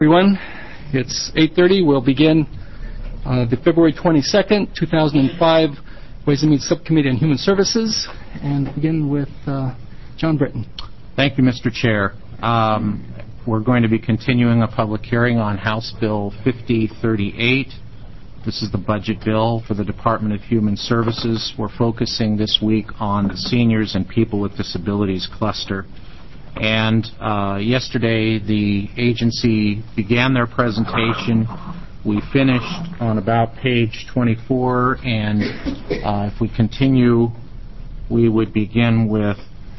Everyone, it's 8:30. We'll begin the February 22nd, 2005 Ways and Means Subcommittee on Human Services, and begin with John Britton. Thank you, Mr. Chair. We're going to be continuing a public hearing on House Bill 5038. This is the budget bill for the Department of Human Services. We're focusing this week on the seniors and people with disabilities cluster. And yesterday, the agency began their presentation. We finished on about page 24, and if we continue, we would begin with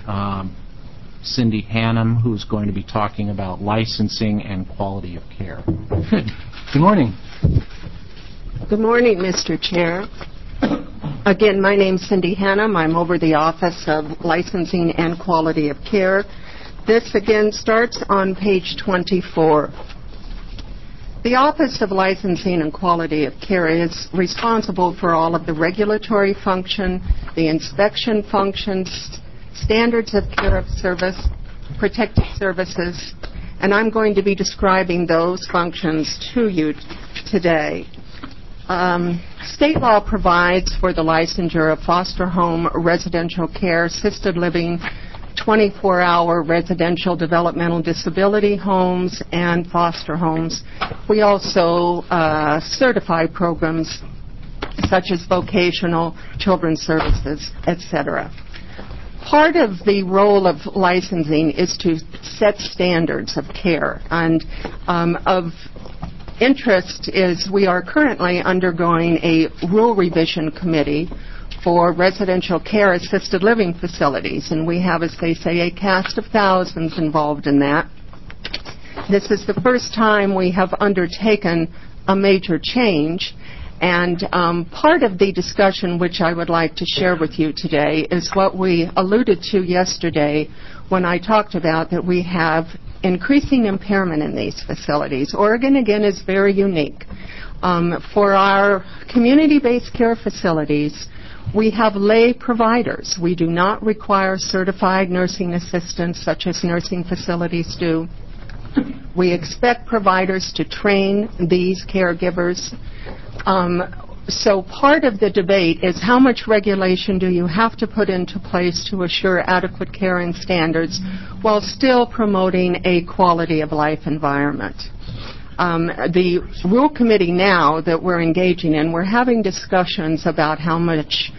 Cindy Hannum, who's going to be talking about licensing and quality of care. Good morning. Good morning, Mr. Chair. Again, my name's Cindy Hannum. I'm over the Office of Licensing and Quality of Care. This again starts on page 24. The Office of Licensing and Quality of Care is responsible for all of the regulatory function, the inspection functions, standards of care of service, protective services, and I'm going to be describing those functions to you today. State law provides for the licensure of foster home, residential care, assisted living, 24-hour residential developmental disability homes, and foster homes. We also certify programs such as vocational, children's services, etc. Part of the role of licensing is to set standards of care, and of interest is we are currently undergoing a rule revision committee for residential care assisted living facilities, and we have, as they say, a cast of thousands involved in that. This is the first time we have undertaken a major change, and part of the discussion which I would like to share with you today is what we alluded to yesterday when I talked about that we have increasing impairment in these facilities. Oregon, again, is very unique. For our community-based care facilities, we have lay providers. We do not require certified nursing assistants such as nursing facilities do. We expect providers to train these caregivers. So part of the debate is how much regulation do you have to put into place to assure adequate care and standards while still promoting a quality of life environment. The Rule Committee now that we're engaging in, we're having discussions about how much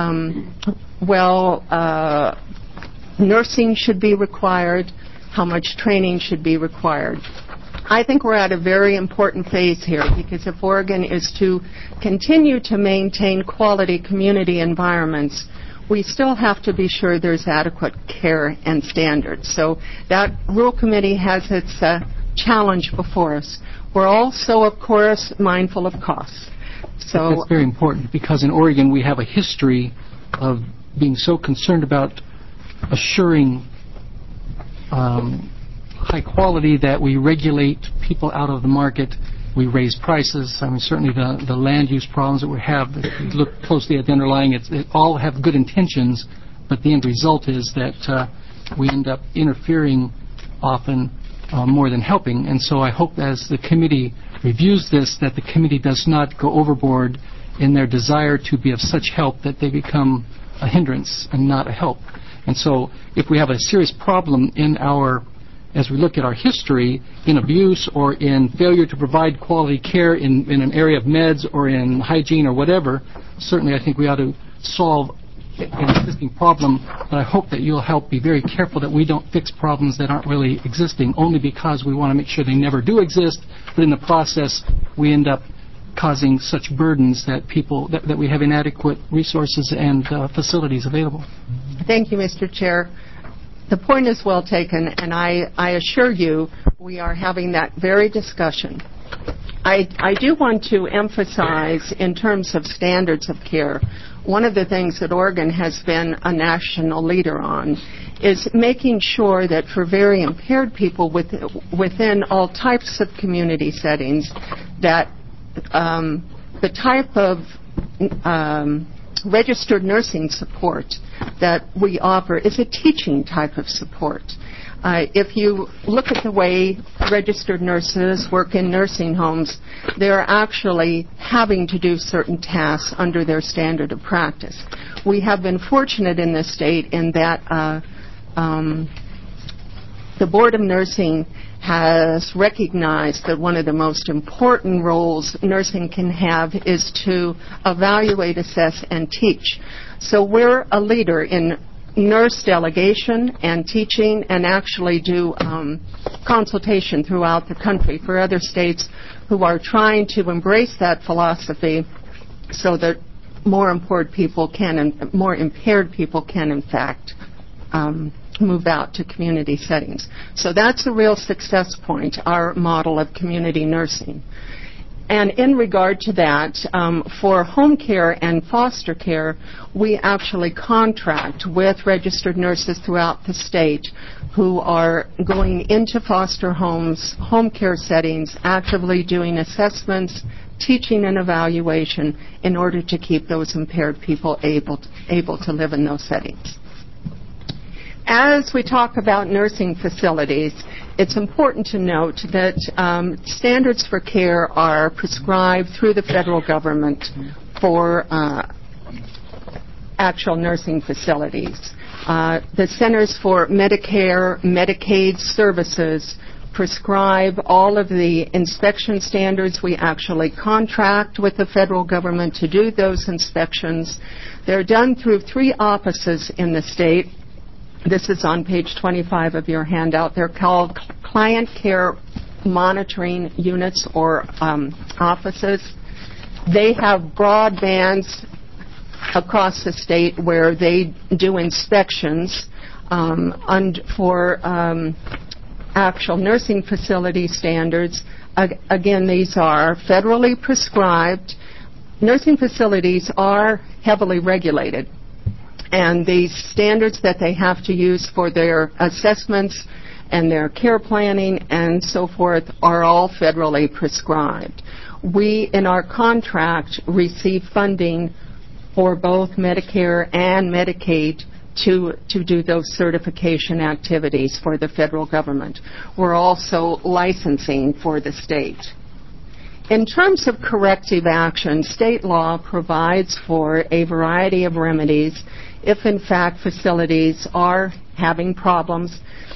nursing should be required, how much training should be required. I think we're at a very important phase here because if Oregon is to continue to maintain quality community environments, we still have to be sure there's adequate care and standards. So that Rule Committee has its challenge before us. We're also, of course, mindful of costs. So that's very important because in Oregon we have a history of being so concerned about assuring high quality that we regulate people out of the market. We raise prices. I mean, certainly the land use problems that we have, if you look closely at the underlying, it all have good intentions, but the end result is that we end up interfering often more than helping. And so I hope as the committee reviews this that the committee does not go overboard in their desire to be of such help that they become a hindrance and not a help. And so if we have a serious problem in as we look at our history in abuse or in failure to provide quality care in an area of meds or in hygiene or whatever, certainly I think we ought to solve an existing problem, but I hope that you'll help be very careful that we don't fix problems that aren't really existing only because we want to make sure they never do exist, but in the process we end up causing such burdens that that we have inadequate resources and facilities available. Thank you, Mr. Chair. The point is well taken, and I assure you we are having that very discussion. I do want to emphasize in terms of standards of care, one of the things that Oregon has been a national leader on is making sure that for very impaired people within all types of community settings that the type of registered nursing support that we offer is a teaching type of support. If you look at the way registered nurses work in nursing homes, they're actually having to do certain tasks under their standard of practice. We have been fortunate in this state in that the Board of Nursing has recognized that one of the most important roles nursing can have is to evaluate, assess, and teach. So we're a leader in nurse delegation and teaching, and actually do consultation throughout the country for other states who are trying to embrace that philosophy so that more impaired people can in fact move out to community settings. So that's a real success point, our model of community nursing. And in regard to that, for home care and foster care, we actually contract with registered nurses throughout the state who are going into foster homes, home care settings, actively doing assessments, teaching and evaluation in order to keep those impaired people able to live in those settings. As we talk about nursing facilities, it's important to note that standards for care are prescribed through the federal government for actual nursing facilities. The Centers for Medicare, Medicaid Services prescribe all of the inspection standards. We actually contract with the federal government to do those inspections. They're done through 3 offices in the state. This is on page 25 of your handout. They're called Client Care Monitoring Units or offices. They have broad bands across the state where they do inspections for actual nursing facility standards. Again, these are federally prescribed. Nursing facilities are heavily regulated, and the standards that they have to use for their assessments and their care planning and so forth are all federally prescribed. We, in our contract, receive funding for both Medicare and Medicaid to do those certification activities for the federal government. We're also licensing for the state. In terms of corrective action, state law provides for a variety of remedies if, in fact, facilities are having problems.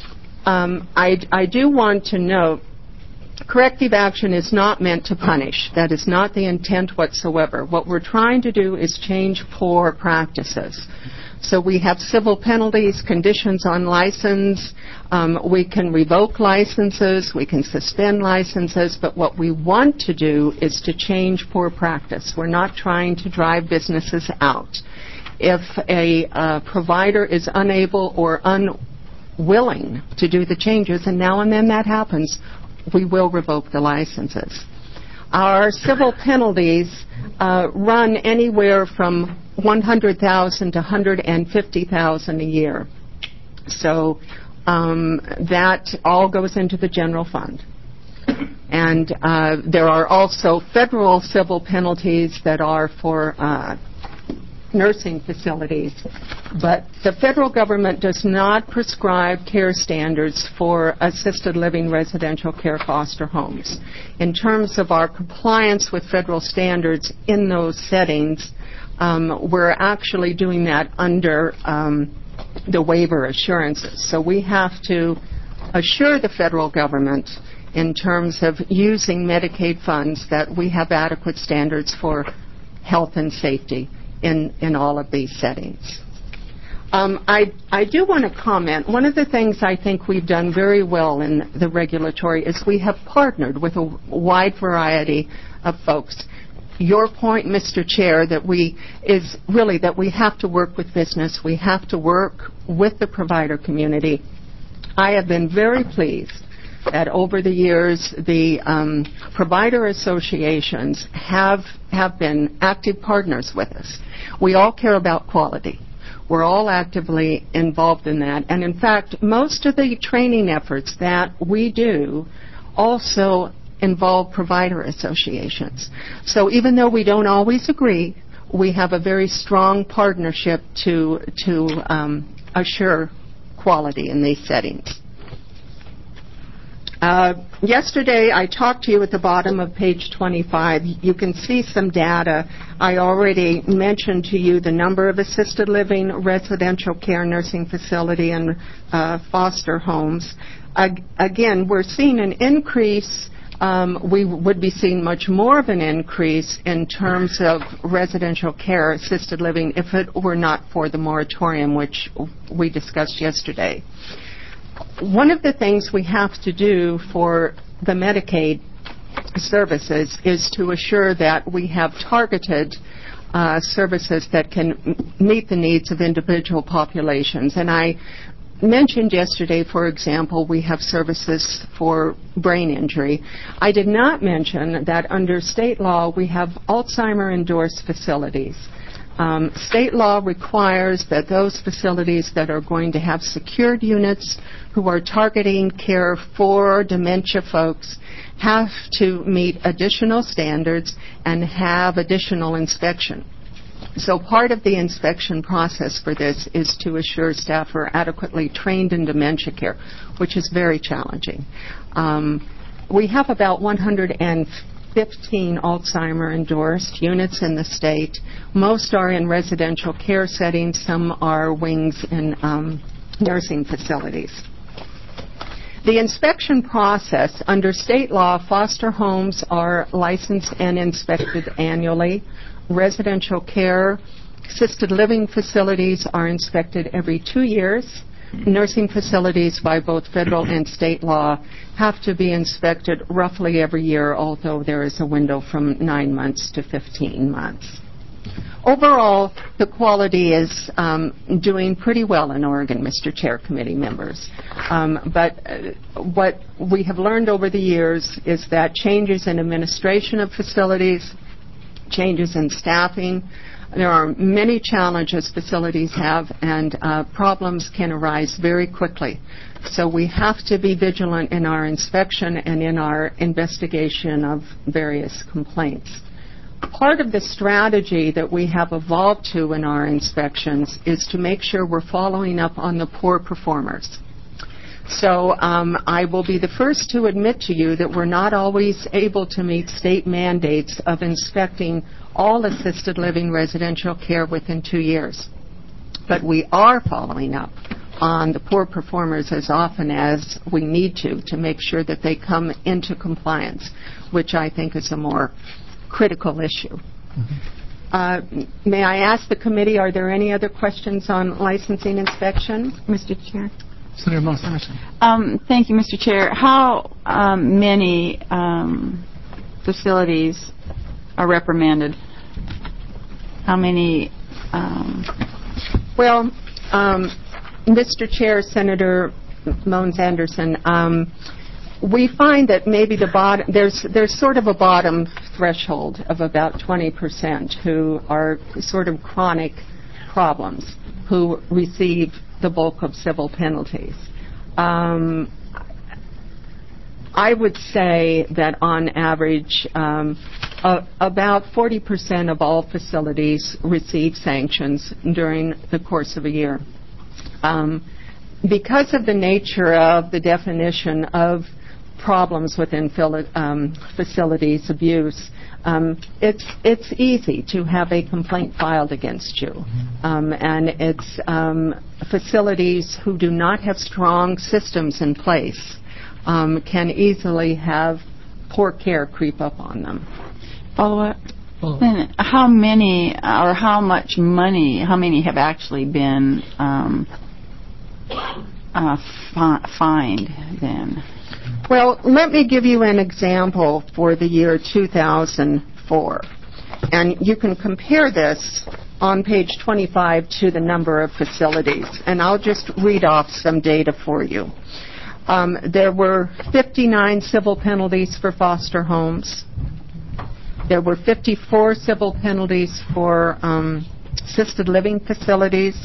I do want to note, corrective action is not meant to punish. That is not the intent whatsoever. What we're trying to do is change poor practices. So we have civil penalties, conditions on license. We can revoke licenses. We can suspend licenses. But what we want to do is to change poor practice. We're not trying to drive businesses out. If a provider is unable or unwilling to do the changes, and now and then that happens, we will revoke the licenses. Our civil penalties run anywhere from $100,000 to $150,000 a year. So that all goes into the general fund. And there are also federal civil penalties that are for nursing facilities. But the federal government does not prescribe care standards for assisted living residential care foster homes. In terms of our compliance with federal standards in those settings, we're actually doing that under the waiver assurances. So we have to assure the federal government in terms of using Medicaid funds that we have adequate standards for health and safety in all of these settings. I do want to comment. One of the things I think we've done very well in the regulatory is we have partnered with a wide variety of folks. Your point, Mr. Chair, that we have to work with business. We have to work with the provider community. I have been very pleased that over the years the provider associations have been active partners with us. We all care about quality. We're all actively involved in that. And in fact, most of the training efforts that we do also involve provider associations. So even though we don't always agree, we have a very strong partnership to assure quality in these settings. Yesterday, I talked to you at the bottom of page 25. You can see some data. I already mentioned to you the number of assisted living, residential care, nursing facility, and foster homes. Again, we're seeing an increase. We would be seeing much more of an increase in terms of residential care, assisted living, if it were not for the moratorium, which we discussed yesterday. One of the things we have to do for the Medicaid services is to assure that we have targeted services that can meet the needs of individual populations. And I mentioned yesterday, for example, we have services for brain injury. I did not mention that under state law we have Alzheimer-endorsed facilities. State law requires that those facilities that are going to have secured units who are targeting care for dementia folks have to meet additional standards and have additional inspection. So part of the inspection process for this is to assure staff are adequately trained in dementia care, which is very challenging. We have about 115 Alzheimer-endorsed units in the state. Most are in residential care settings. Some are wings in nursing facilities. The inspection process, under state law, foster homes are licensed and inspected annually. Residential care, assisted living facilities are inspected every 2 years. Nursing facilities by both federal and state law have to be inspected roughly every year, although there is a window from 9 months to 15 months. Overall, the quality is doing pretty well in Oregon, Mr. Chair, committee members. But what we have learned over the years is that changes in administration of facilities, changes in staffing, there are many challenges facilities have, and problems can arise very quickly. So we have to be vigilant in our inspection and in our investigation of various complaints. Part of the strategy that we have evolved to in our inspections is to make sure we're following up on the poor performers. So I will be the first to admit to you that we're not always able to meet state mandates of inspecting all assisted living residential care within 2 years. But we are following up on the poor performers as often as we need to make sure that they come into compliance, which I think is a more critical issue. May I ask the committee, are there any other questions on licensing inspection? Mr. Chair. Senator Moss-Anderson. Thank you, Mr. Chair. How many facilities are reprimanded? How many? Well, Mr. Chair, Senator Moans-Anderson, we find that maybe the bottom, there's sort of a bottom threshold of about 20% who are sort of chronic problems, who receive the bulk of civil penalties. I would say that on average, about 40% of all facilities receive sanctions during the course of a year. Because of the nature of the definition of problems within facilities abuse, it's easy to have a complaint filed against you. And it's facilities who do not have strong systems in place can easily have poor care creep up on them. Follow-up? Then how many or how much money, how many have actually been fined then? Well, let me give you an example for the year 2004. And you can compare this on page 25 to the number of facilities. And I'll just read off some data for you. There were 59 civil penalties for foster homes. There were 54 civil penalties for assisted living facilities,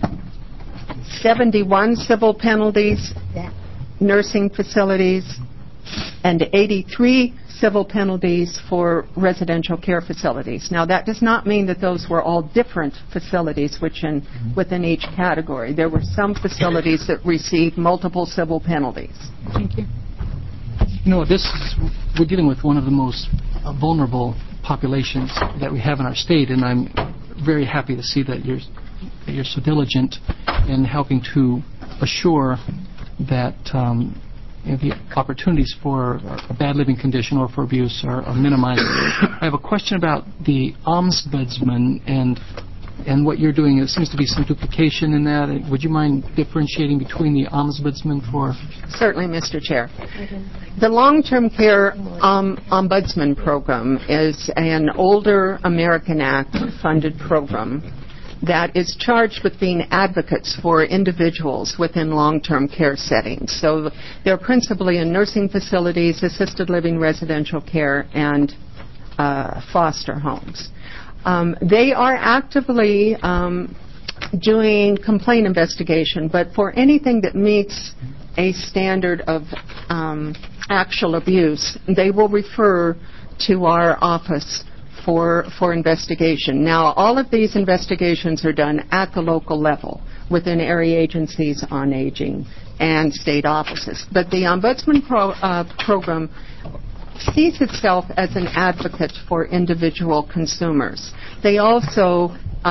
71 civil penalties, nursing facilities, and 83 civil penalties for residential care facilities. Now, that does not mean that those were all different facilities within each category. There were some facilities that received multiple civil penalties. Thank you. We're dealing with one of the most vulnerable populations that we have in our state, and I'm very happy to see that you're so diligent in helping to assure that the opportunities for a bad living condition or for abuse are minimized. I have a question about the ombudsman and what you're doing. There seems to be some duplication in that. Would you mind differentiating between the ombudsman for... Certainly, Mr. Chair. The Long-Term Care Ombudsman Program is an older American Act-funded program that is charged with being advocates for individuals within long-term care settings. So they're principally in nursing facilities, assisted living, residential care, and foster homes. They are actively doing complaint investigation, but for anything that meets a standard of actual abuse, they will refer to our office for investigation. Now, all of these investigations are done at the local level within area agencies on aging and state offices. But the Ombudsman program sees itself as an advocate for individual consumers. They also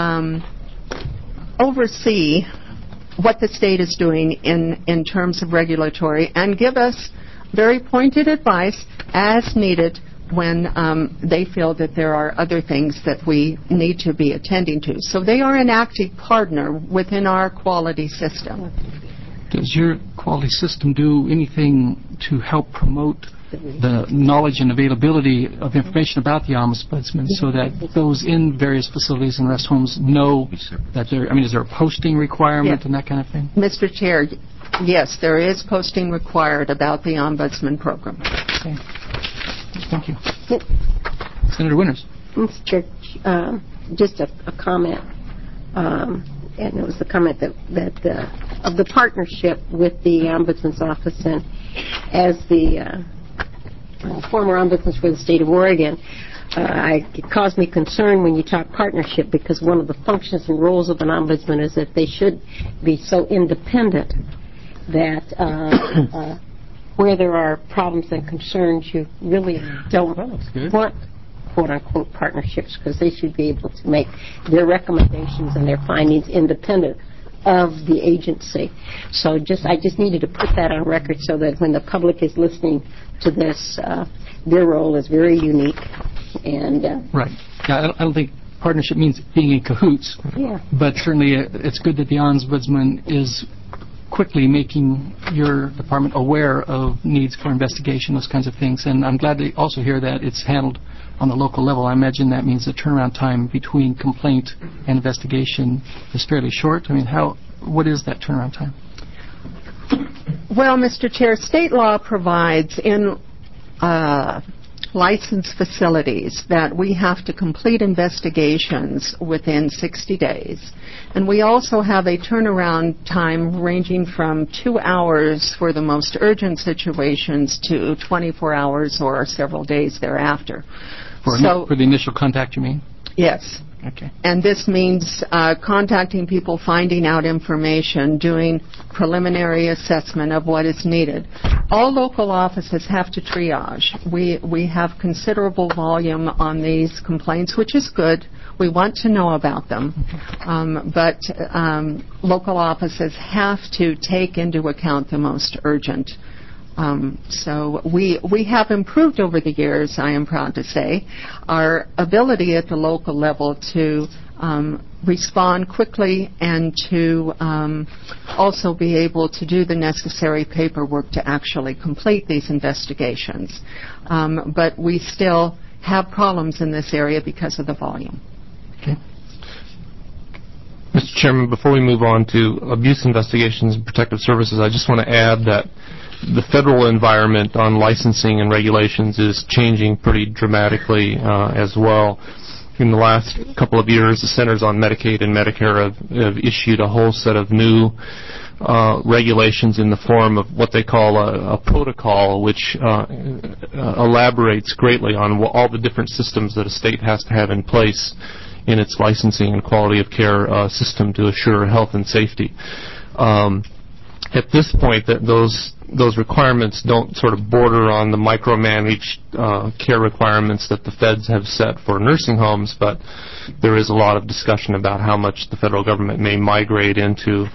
oversee what the state is doing in terms of regulatory and give us very pointed advice as needed when they feel that there are other things that we need to be attending to. So they are an active partner within our quality system. Does your quality system do anything to help promote the knowledge and availability of information about the ombudsman so that those in various facilities and rest homes know that is there a posting requirement and that kind of thing? Mr. Chair, yes, there is posting required about the ombudsman program. Okay. Thank you. Senator Winters. Mr. Chair, just a comment, and it was the comment that of the partnership with the Ombudsman's Office, and as the former Ombudsman for the state of Oregon, it caused me concern when you talk partnership, because one of the functions and roles of an ombudsman is that they should be so independent that where there are problems and concerns, you really don't want quote-unquote partnerships, because they should be able to make their recommendations and their findings independent of the agency. So I just needed to put that on record so that when the public is listening to this, their role is very unique. And right. Yeah, I don't think partnership means being in cahoots. Yeah. But certainly it's good that the ombudsman is quickly making your department aware of needs for investigation, those kinds of things. And I'm glad to also hear that it's handled on the local level. I imagine that means the turnaround time between complaint and investigation is fairly short. What is that turnaround time? Well, Mr. Chair, state law provides in licensed facilities that we have to complete investigations within 60 days. And we also have a turnaround time ranging from 2 hours for the most urgent situations to 24 hours or several days thereafter. For the initial contact, you mean? Yes. Okay. And this means contacting people, finding out information, doing preliminary assessment of what is needed. All local offices have to triage. We have considerable volume on these complaints, which is good. We want to know about them. But local offices have to take into account the most urgent. So we have improved over the years, I am proud to say, our ability at the local level to respond quickly and to also be able to do the necessary paperwork to actually complete these investigations. But we still have problems in this area because of the volume. Okay. Mr. Chairman, before we move on to abuse investigations and protective services, I just want to add that the federal environment on licensing and regulations is changing pretty dramatically as well. In the last couple of years, the Centers on Medicaid and Medicare have issued a whole set of new regulations in the form of what they call a protocol, which elaborates greatly on all the different systems that a state has to have in place in its licensing and quality of care system to assure health and safety. at this point, that those requirements don't sort of border on the micromanaged care requirements that the feds have set for nursing homes, but there is a lot of discussion about how much the federal government may migrate into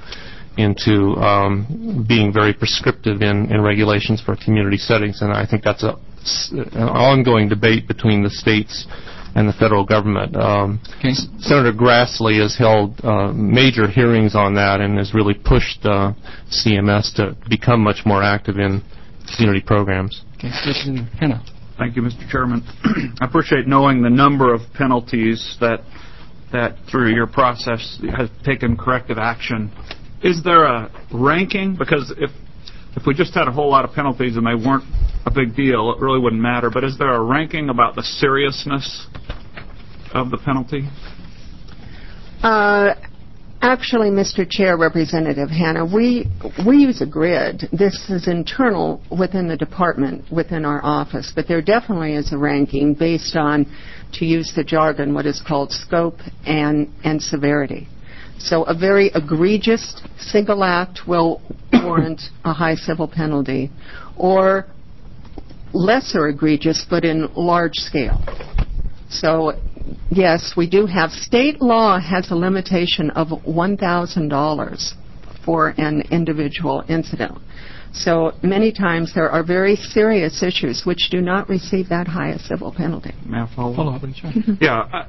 being very prescriptive in regulations for community settings, and I think that's an ongoing debate between the states and the federal government. Senator Grassley has held major hearings on that and has really pushed CMS to become much more active in community programs. Okay, Mr. Hanna. Thank you, Mr. Chairman. I appreciate knowing the number of penalties that through your process has taken corrective action. Is there a ranking? Because if we just had a whole lot of penalties and they weren't a big deal, it really wouldn't matter. But is there a ranking about the seriousness of the penalty? Actually, Mr. Chair, Representative Hanna, we use a grid. This is internal within the department, within our office, but there definitely is a ranking based on, to use the jargon, what is called scope and severity. So a very egregious single act will warrant a high civil penalty, or lesser egregious but in large scale. So yes, we do have, state law has a limitation of $1,000 for an individual incident. So many times there are very serious issues which do not receive that high a civil penalty. May I follow Follow up? up, sure. Yeah.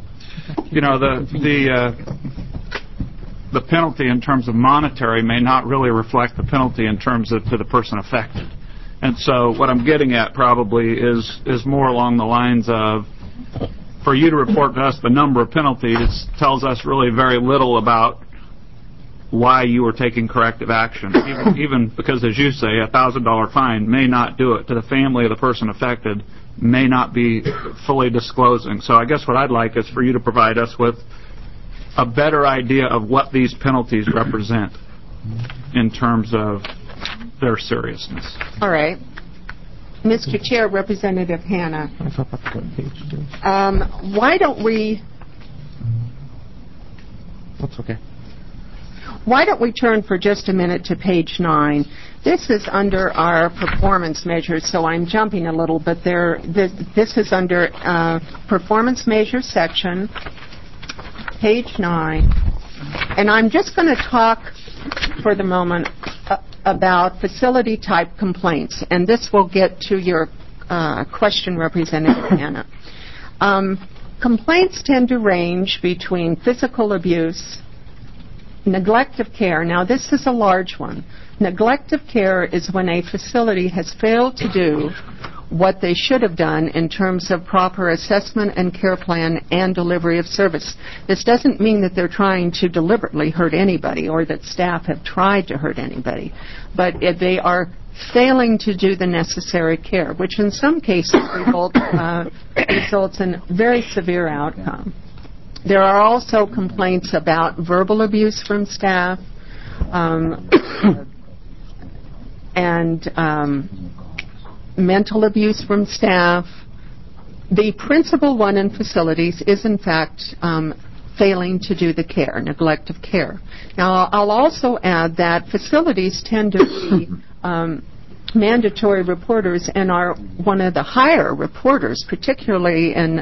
The penalty in terms of monetary may not really reflect the penalty in terms of to the person affected. And so what I'm getting at probably is more along the lines of, for you to report to us the number of penalties tells us really very little about why you were taking corrective action. Even because, as you say, a $1,000 fine may not do it. To the family of the person affected may not be fully disclosing. So I guess what I'd like is for you to provide us with a better idea of what these penalties represent in terms of their seriousness. All right. Mr. Chair, Representative Hanna, why don't we... That's okay. Why don't we turn for just a minute to page 9? This is under our performance measures, so I'm jumping a little, but this is under performance measures section, page 9. And I'm just going to talk for the moment about facility type complaints, and this will get to your question, Representative Hanna. Complaints tend to range between physical abuse, neglect of care. Now, this is a large one. Neglect of care is when a facility has failed to do what they should have done in terms of proper assessment and care plan and delivery of service. This doesn't mean that they're trying to deliberately hurt anybody or that staff have tried to hurt anybody, but if they are failing to do the necessary care, which in some cases results in very severe outcome. There are also complaints about verbal abuse from staff and mental abuse from staff. The principal one in facilities is, in fact, failing to do the care, neglect of care. Now, I'll also add that facilities tend to be mandatory reporters and are one of the higher reporters, particularly in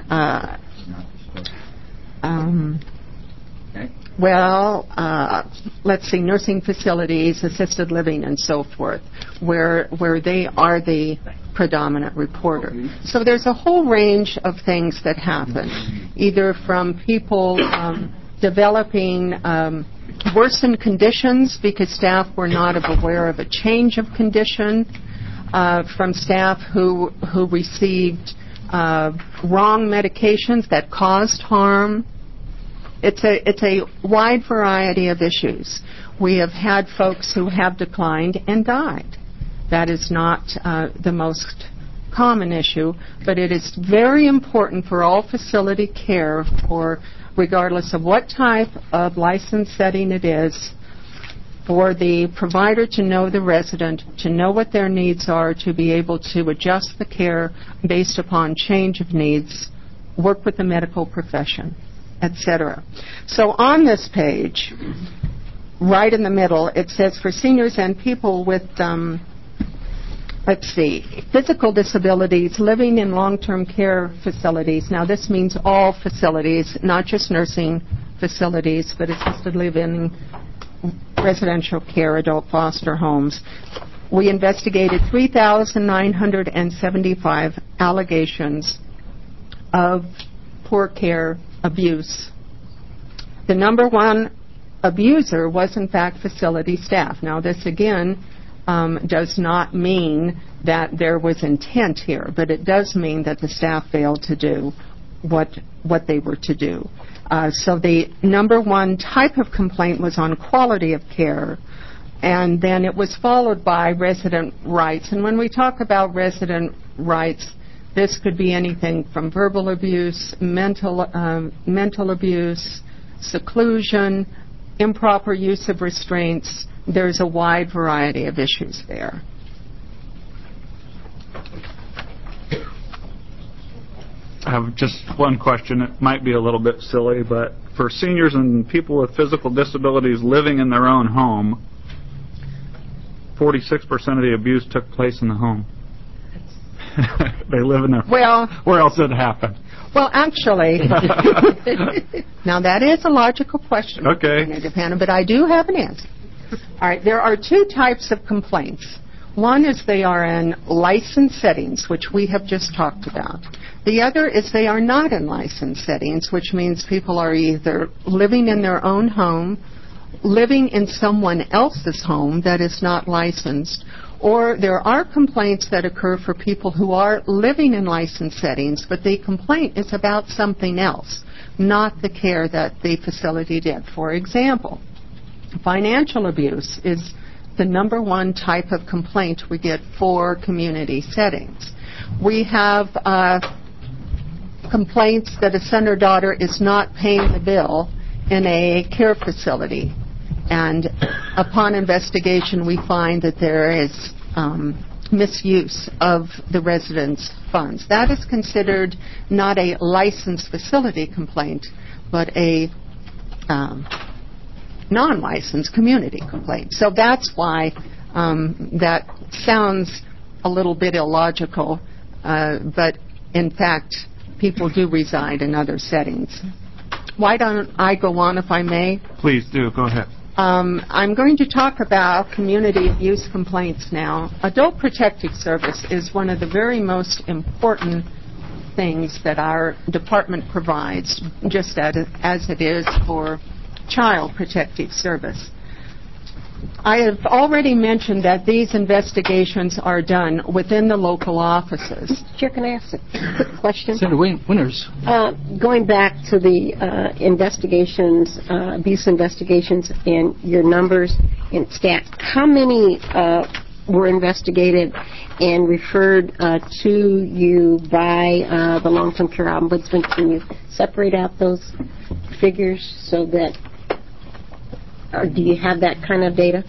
let's see, nursing facilities, assisted living, and so forth, where they are the predominant reporter. So there's a whole range of things that happen, either from people developing worsened conditions because staff were not aware of a change of condition, from staff who received wrong medications that caused harm. It's a wide variety of issues. We have had folks who have declined and died. That is not the most common issue, but it is very important for all facility care, for regardless of what type of license setting it is, for the provider to know the resident, to know what their needs are, to be able to adjust the care based upon change of needs, work with the medical profession, etc. So on this page, right in the middle, it says for seniors and people with, physical disabilities living in long-term care facilities. Now, this means all facilities, not just nursing facilities, but assisted living, residential care, adult foster homes. We investigated 3,975 allegations of poor care abuse. The number one abuser was, in fact, facility staff. Now, this, again, does not mean that there was intent here, but it does mean that the staff failed to do what they were to do. So the number one type of complaint was on quality of care, and then it was followed by resident rights. And when we talk about resident rights, this could be anything from verbal abuse, mental abuse, seclusion, improper use of restraints. There's a wide variety of issues there. I have just one question. It might be a little bit silly, but for seniors and people with physical disabilities living in their own home, 46% of the abuse took place in the home. They live in their... Well... Where else did it happen? Well, actually... Now, that is a logical question. Okay. But I do have an answer. All right, there are two types of complaints. One is they are in licensed settings, which we have just talked about. The other is they are not in licensed settings, which means people are either living in their own home, living in someone else's home that is not licensed, or there are complaints that occur for people who are living in licensed settings, but the complaint is about something else, not the care that the facility did. For example, financial abuse is the number one type of complaint we get for community settings. We have complaints that a son or daughter is not paying the bill in a care facility, and upon investigation we find that there is misuse of the residents' funds. That is considered not a licensed facility complaint, but a non-licensed community complaint. So that's why that sounds a little bit illogical, but in fact, people do reside in other settings. Why don't I go on, if I may? Please do. Go ahead. I'm going to talk about community abuse complaints now. Adult Protective Service is one of the very most important things that our department provides, just as it is for Child Protective Service. I have already mentioned that these investigations are done within the local offices. Mr. Chair, can I ask a quick question? Senator Winters. Going back to the investigations, abuse investigations, and your numbers and stats, how many were investigated and referred to you by the long-term care ombudsman? Can you separate out those figures so that... Or do you have that kind of data?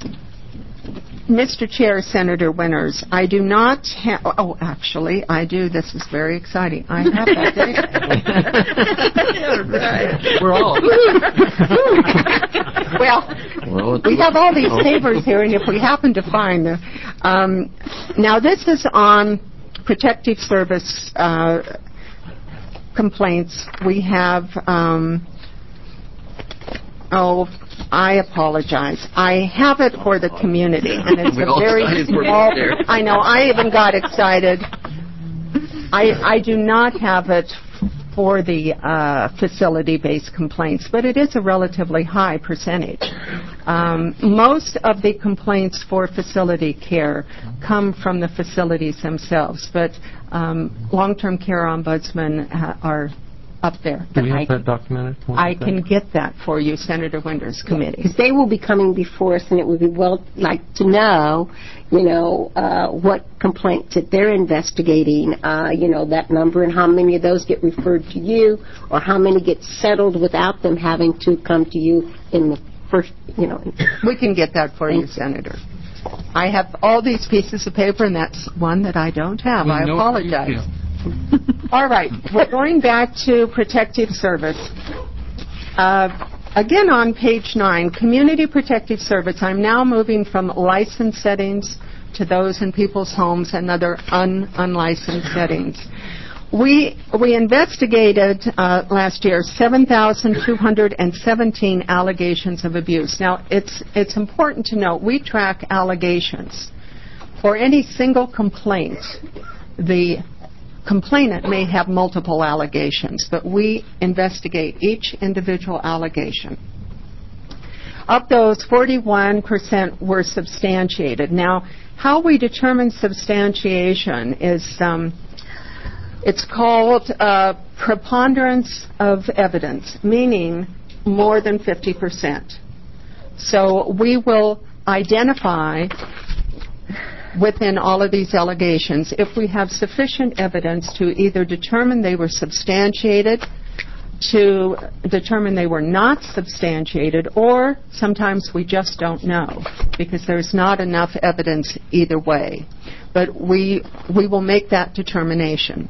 Mr. Chair, Senator Winters, I do not have... Oh, actually, I do. This is very exciting. I have that data. Right. We're all... Well, we have all these papers here, and if we happen to find them... now, this is on Protective Service complaints. We have... I apologize. I have it for the community, and it's a very small... I know, I even got excited. I do not have it for the facility-based complaints, but it is a relatively high percentage. Most of the complaints for facility care come from the facilities themselves, but long-term care ombudsmen are up there. Do we have that documented? I can get that for you, Senator Winters' committee. Because they will be coming before us, and it would be to know, what complaints that they're investigating, that number, and how many of those get referred to you, or how many get settled without them having to come to you in the first, We can get that for you, Senator. I have all these pieces of paper, and that's one that I don't have. I apologize. All right, we're going back to Protective Service. Again, on page 9, Community Protective Service, I'm now moving from licensed settings to those in people's homes and other unlicensed settings. We investigated last year 7,217 allegations of abuse. Now, it's important to note we track allegations. For any single complaint, the complainant may have multiple allegations, but we investigate each individual allegation. Of those, 41% were substantiated. Now, how we determine substantiation is it's called preponderance of evidence, meaning more than 50%. So we will identify within all of these allegations if we have sufficient evidence to either determine they were substantiated, to determine they were not substantiated, or sometimes we just don't know because there's not enough evidence either way. But we will make that determination.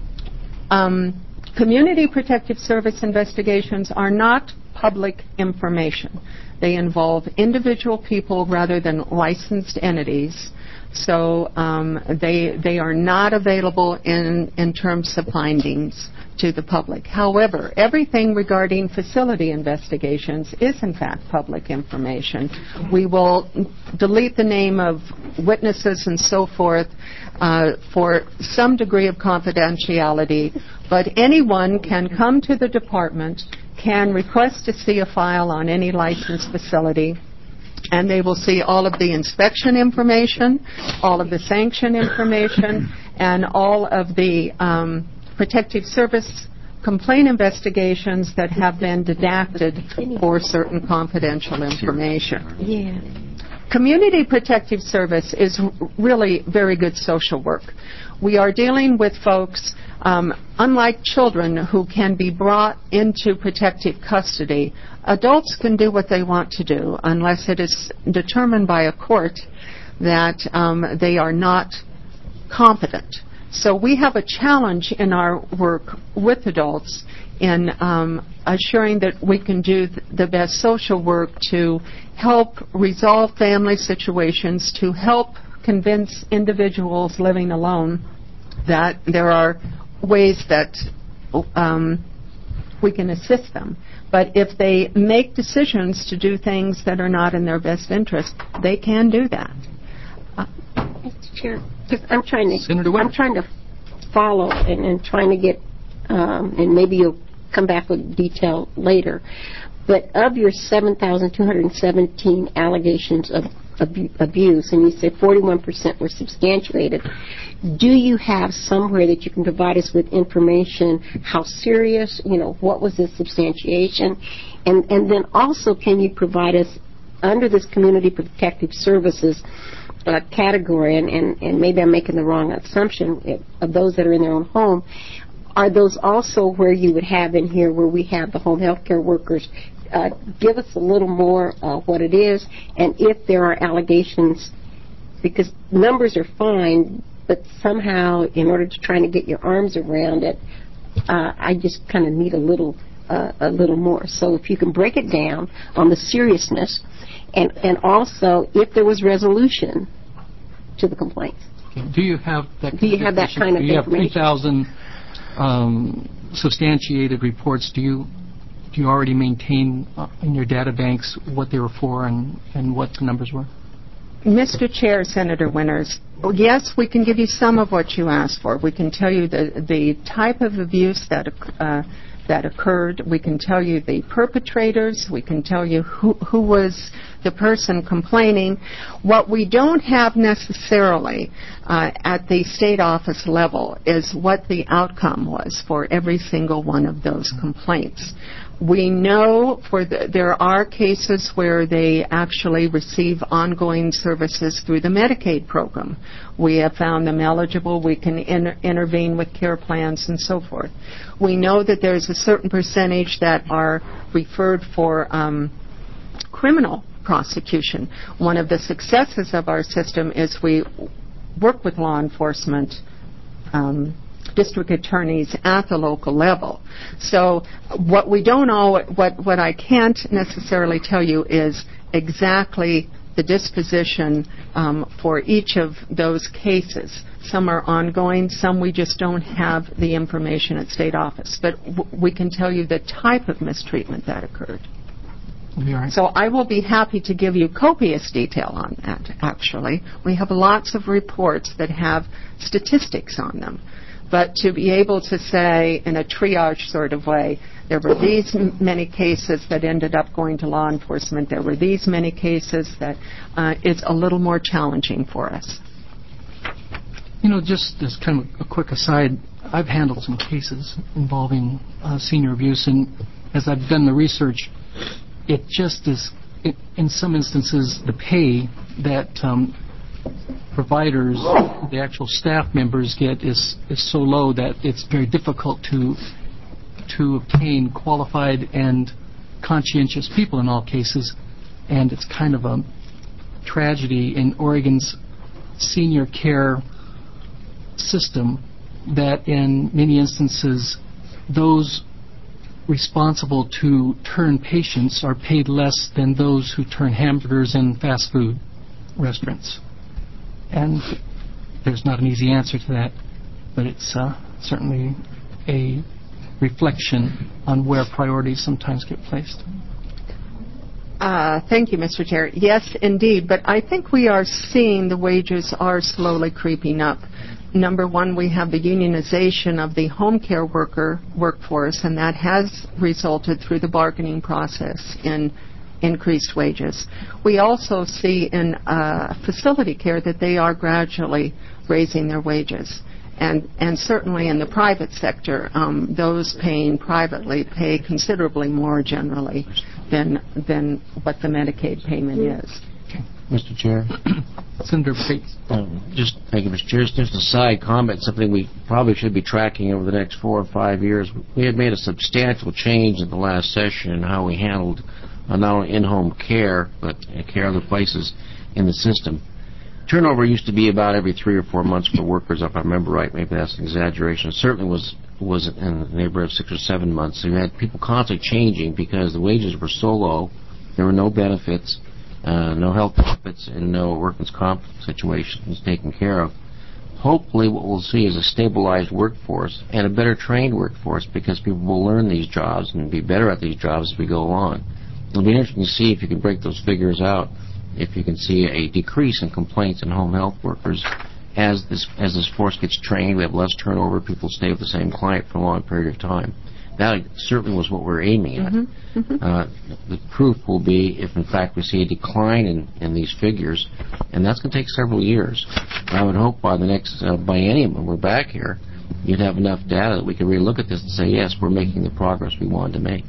Community Protective Service investigations are not public information. They involve individual people rather than licensed entities. So they are not available in terms of findings to the public. However, everything regarding facility investigations is in fact public information. We will delete the name of witnesses and so forth for some degree of confidentiality, but anyone can come to the department, can request to see a file on any licensed facility, and they will see all of the inspection information, all of the sanction information, and all of the protective service complaint investigations that have been deducted for certain confidential information. Yeah. Community Protective Service is really very good social work. We are dealing with folks, unlike children who can be brought into protective custody, adults can do what they want to do unless it is determined by a court that they are not competent. So we have a challenge in our work with adults in assuring that we can do the best social work to help resolve family situations, to help convince individuals living alone that there are ways that we can assist them. But if they make decisions to do things that are not in their best interest, they can do that. Mr. Chair, I'm trying to follow and trying to get, and maybe you'll come back with detail later, but of your 7,217 allegations of abuse, and you say 41% were substantiated, do you have somewhere that you can provide us with information, how serious, what was the substantiation, and then also can you provide us, under this Community Protective Services category, and maybe I'm making the wrong assumption, of those that are in their own home, are those also where you would have in here where we have the home health care workers? Give us a little more what it is, and if there are allegations, because numbers are fine, but somehow in order to try to get your arms around it, I just kind of need a little more. So if you can break it down on the seriousness, and also if there was resolution to the complaints. Do you have that? Do you have that kind of information? information? You have 3,000 substantiated reports. Do you already maintain in your data banks what they were for and what the numbers were? Mr. Chair, Senator Winters, yes, we can give you some of what you asked for. We can tell you the type of abuse that occurred. We can tell you the perpetrators. We can tell you who was the person complaining. What we don't have necessarily at the state office level is what the outcome was for every single one of those complaints. We know there are cases where they actually receive ongoing services through the Medicaid program. We have found them eligible. We can intervene with care plans and so forth. We know that there's a certain percentage that are referred for criminal prosecution. One of the successes of our system is we work with law enforcement district attorneys at the local level. So what we don't know, what I can't necessarily tell you is exactly the disposition for each of those cases. Some are ongoing, some we just don't have the information at state office. But we can tell you the type of mistreatment that occurred. So I will be happy to give you copious detail on that, actually. We have lots of reports that have statistics on them. But to be able to say in a triage sort of way, there were these many cases that ended up going to law enforcement, there were these many cases that it's a little more challenging for us. You know, just as kind of a quick aside, I've handled some cases involving senior abuse, and as I've done the research, it just is, in some instances, the pay that providers, the actual staff members get is so low that it's very difficult to obtain qualified and conscientious people in all cases, and it's kind of a tragedy in Oregon's senior care system that in many instances those responsible to turn patients are paid less than those who turn hamburgers in fast food restaurants. And there's not an easy answer to that, but it's certainly a reflection on where priorities sometimes get placed. Thank you, Mr. Chair. Yes, indeed, but I think we are seeing the wages are slowly creeping up. Number one, we have the unionization of the home care workforce, and that has resulted through the bargaining process in increased wages. We also see in facility care that they are gradually raising their wages. And certainly in the private sector, those paying privately pay considerably more generally than what the Medicaid payment is. Mr. Chair. Senator Bates. Just thank you, Mr. Chair. Just a side comment, something we probably should be tracking over the next 4 or 5 years. We had made a substantial change in the last session in how we handled not only in-home care, but care other places in the system. Turnover used to be about every 3 or 4 months for workers, if I remember right. Maybe that's an exaggeration. It certainly was in the neighborhood of 6 or 7 months. So you had people constantly changing because the wages were so low, there were no benefits, no health benefits, and no workman's comp situation was taken care of. Hopefully what we'll see is a stabilized workforce and a better trained workforce because people will learn these jobs and be better at these jobs as we go along. It'll be interesting to see if you can break those figures out, if you can see a decrease in complaints in home health workers as this force gets trained. We have less turnover, people stay with the same client for a long period of time. That certainly was what we're aiming at. The proof will be if, in fact, we see a decline in these figures, and that's going to take several years. I would hope by the next biennium, when we're back here, you'd have enough data that we can really look at this and say, yes, we're making the progress we wanted to make.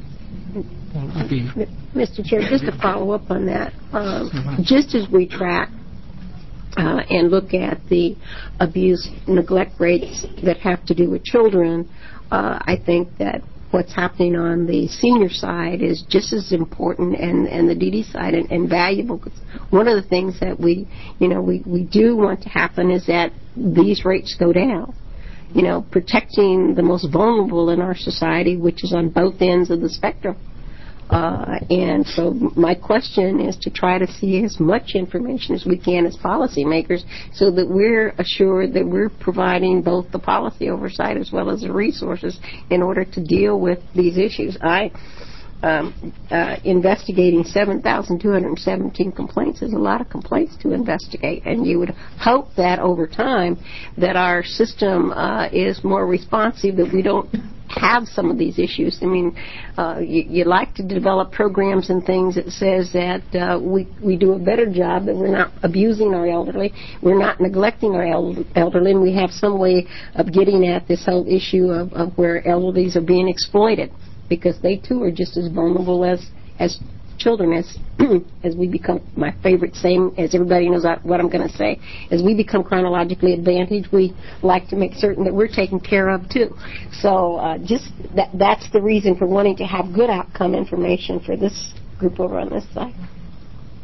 Mr. Chair, just to follow up on that, just as we track and look at the abuse, neglect rates that have to do with children, I think that what's happening on the senior side is just as important and the DD side and valuable. One of the things that we do want to happen is that these rates go down. Protecting the most vulnerable in our society, which is on both ends of the spectrum. And so my question is to try to see as much information as we can as policymakers so that we're assured that we're providing both the policy oversight as well as the resources in order to deal with these issues. Investigating 7,217 complaints is a lot of complaints to investigate, and you would hope that over time that our system is more responsive, that we don't have some of these issues. I mean, you like to develop programs and things that says that we do a better job, that we're not abusing our elderly, we're not neglecting our elderly, and we have some way of getting at this whole issue of where elderlies are being exploited, because they too are just as vulnerable as children, as we become, my favorite saying, as everybody knows what I'm going to say, as we become chronologically advantaged, we like to make certain that we're taken care of too. So just that's the reason for wanting to have good outcome information for this group over on this side.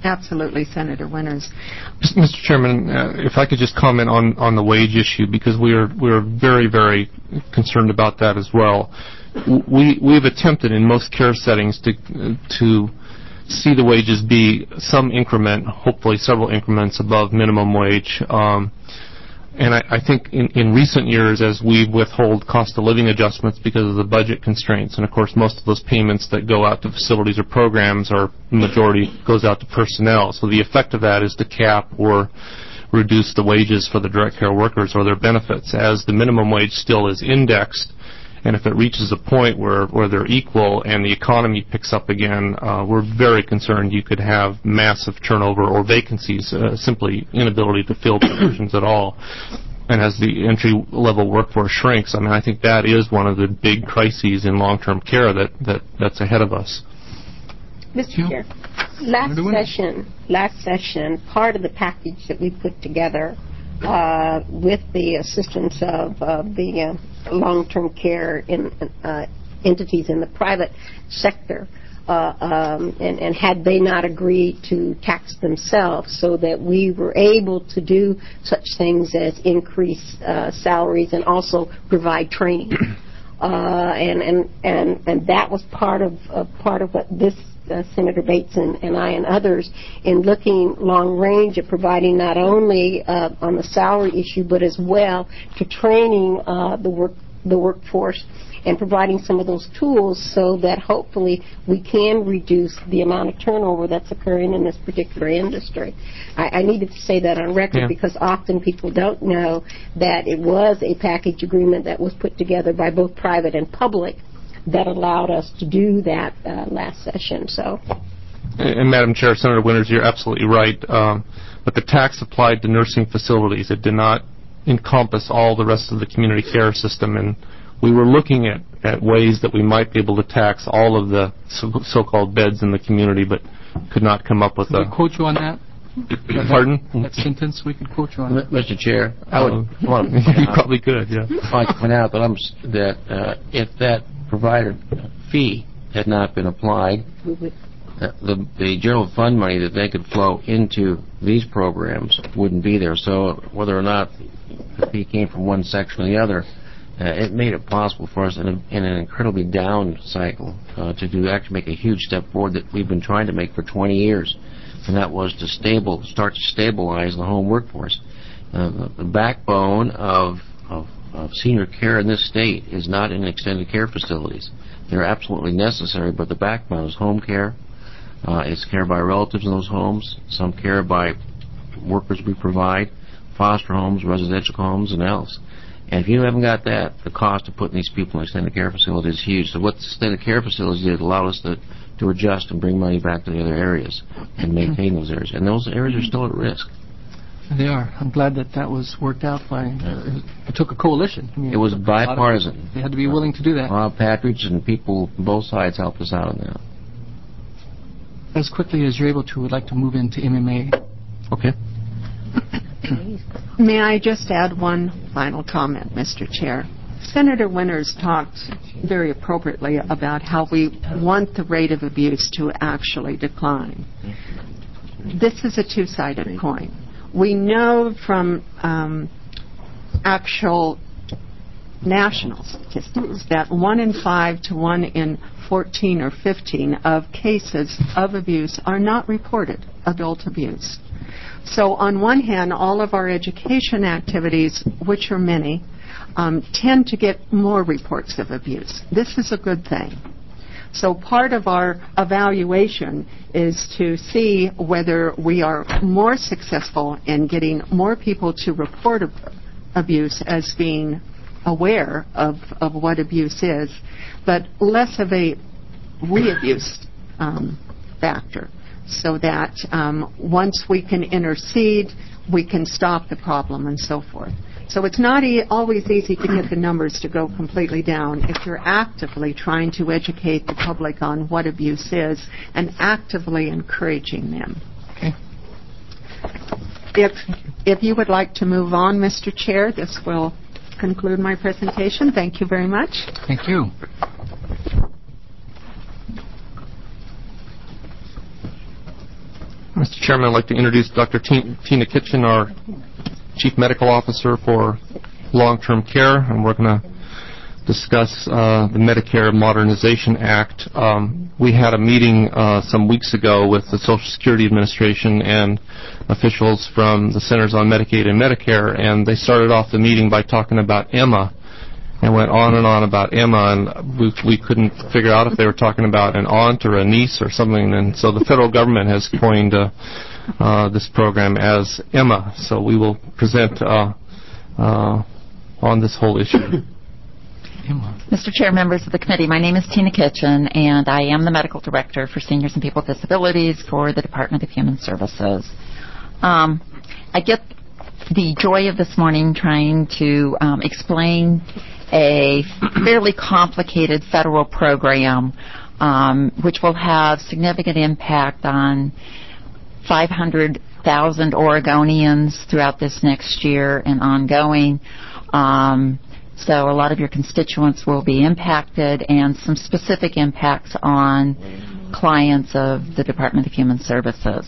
Absolutely, Senator Winters. Mr. Chairman, if I could just comment on the wage issue, because we are very, very concerned about that as well. We've attempted in most care settings to see the wages be some increment, hopefully several increments above minimum wage. And I think in recent years, as we withhold cost of living adjustments because of the budget constraints, and of course most of those payments that go out to facilities or programs, the majority goes out to personnel. So the effect of that is to cap or reduce the wages for the direct care workers or their benefits, as the minimum wage still is indexed. And if it reaches a point where they're equal and the economy picks up again, we're very concerned you could have massive turnover or vacancies, simply inability to fill positions at all. And as the entry-level workforce shrinks, I think that is one of the big crises in long-term care that's ahead of us. Mr. Chair, last session, part of the package that we put together with the assistance of the long-term care entities in the private sector, and had they not agreed to tax themselves, so that we were able to do such things as increase salaries and also provide training, and that was part of what this Senator Bates and I and others, in looking long range at providing not only on the salary issue, but as well to training the workforce and providing some of those tools so that hopefully we can reduce the amount of turnover that's occurring in this particular industry. I needed to say that on record because often people don't know that it was a package agreement that was put together by both private and public that allowed us to do that last session. So, and Madam Chair, Senator Winters, you're absolutely right. But the tax applied to nursing facilities, it did not encompass all the rest of the community care system, and we were looking at ways that we might be able to tax all of the so-called beds in the community, but could not come up with Can we quote you on that? Pardon? That sentence, we could quote you on that. Mr. Chair, I would you probably could, yeah. I'd like to point out that if that provider fee had not been applied, the general fund money that they could flow into these programs wouldn't be there. So whether or not the fee came from one section or the other, it made it possible for us in an incredibly down cycle to actually make a huge step forward that we've been trying to make for 20 years, and that was to start to stabilize the home workforce. The backbone of senior care in this state is not in extended care facilities. They're absolutely necessary, but the backbone is home care. It's care by relatives in those homes, some care by workers we provide, foster homes, residential homes, and else. And if you haven't got that, the cost of putting these people in extended care facilities is huge. So what the extended care facilities did allowed us to adjust and bring money back to the other areas and maintain those areas. And those areas are still at risk. They are. I'm glad that was worked out by. It took a coalition. It was bipartisan. They had to be willing to do that. Rob Patridge and people on both sides helped us out on that. As quickly as you're able to, we'd like to move into MMA. Okay. May I just add one final comment, Mr. Chair? Senator Winters talked very appropriately about how we want the rate of abuse to actually decline. This is a two-sided coin. We know from actual national statistics that 1 in 5 to 1 in 14 or 15 of cases of abuse are not reported, adult abuse. So on one hand, all of our education activities, which are many, tend to get more reports of abuse. This is a good thing. So part of our evaluation is to see whether we are more successful in getting more people to report abuse as being aware of what abuse is, but less of a re-abuse factor, so that once we can intercede, we can stop the problem and so forth. So it's not always easy to get the numbers to go completely down if you're actively trying to educate the public on what abuse is and actively encouraging them. Okay. If you would like to move on, Mr. Chair, this will conclude my presentation. Thank you very much. Thank you. Mr. Chairman, I'd like to introduce Dr. Tina Kitchen, our Chief Medical Officer for Long-Term Care, and we're going to discuss the Medicare Modernization Act. We had a meeting some weeks ago with the Social Security Administration and officials from the Centers on Medicaid and Medicare, and they started off the meeting by talking about Emma and went on and on about Emma, and we couldn't figure out if they were talking about an aunt or a niece or something, and so the federal government has coined this program as Emma. So we will present on this whole issue. Mr. Chair, members of the committee, my name is Tina Kitchen, and I am the Medical Director for Seniors and People with Disabilities for the Department of Human Services. I get the joy of this morning trying to explain a fairly complicated federal program which will have significant impact on 500,000 Oregonians throughout this next year and ongoing. So a lot of your constituents will be impacted, and some specific impacts on clients of the Department of Human Services.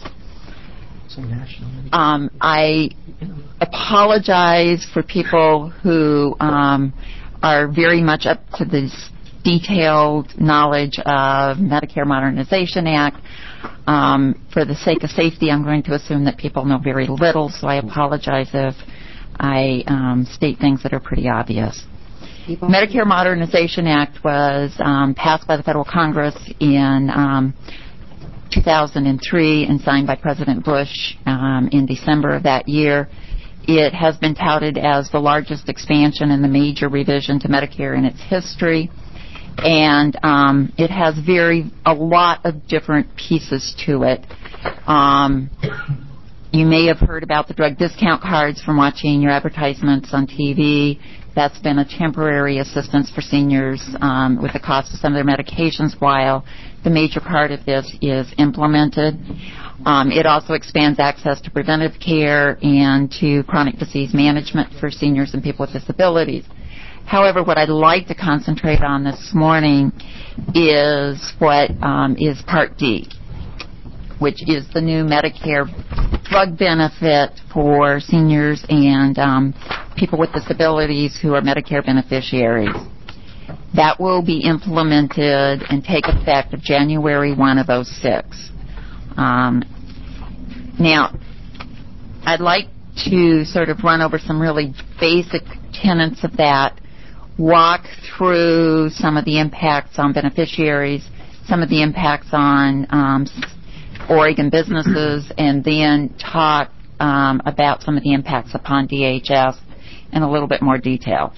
I apologize for people who are very much up to this detailed knowledge of Medicare Modernization Act. For the sake of safety, I'm going to assume that people know very little, so I apologize if I state things that are pretty obvious. Medicare Modernization Act was passed by the federal Congress in 2003 and signed by President Bush in December of that year. It has been touted as the largest expansion and the major revision to Medicare in its history, and it has a lot of different pieces to it. You may have heard about the drug discount cards from watching your advertisements on TV. That's been a temporary assistance for seniors with the cost of some of their medications while the major part of this is implemented. It also expands access to preventive care and to chronic disease management for seniors and people with disabilities. However, what I'd like to concentrate on this morning is what is Part D, which is the new Medicare drug benefit for seniors and people with disabilities who are Medicare beneficiaries. That will be implemented and take effect of January 1 of 2006. Now, I'd like to sort of run over some really basic tenets of that, walk through some of the impacts on beneficiaries, some of the impacts on Oregon businesses, and then talk about some of the impacts upon DHS in a little bit more detail.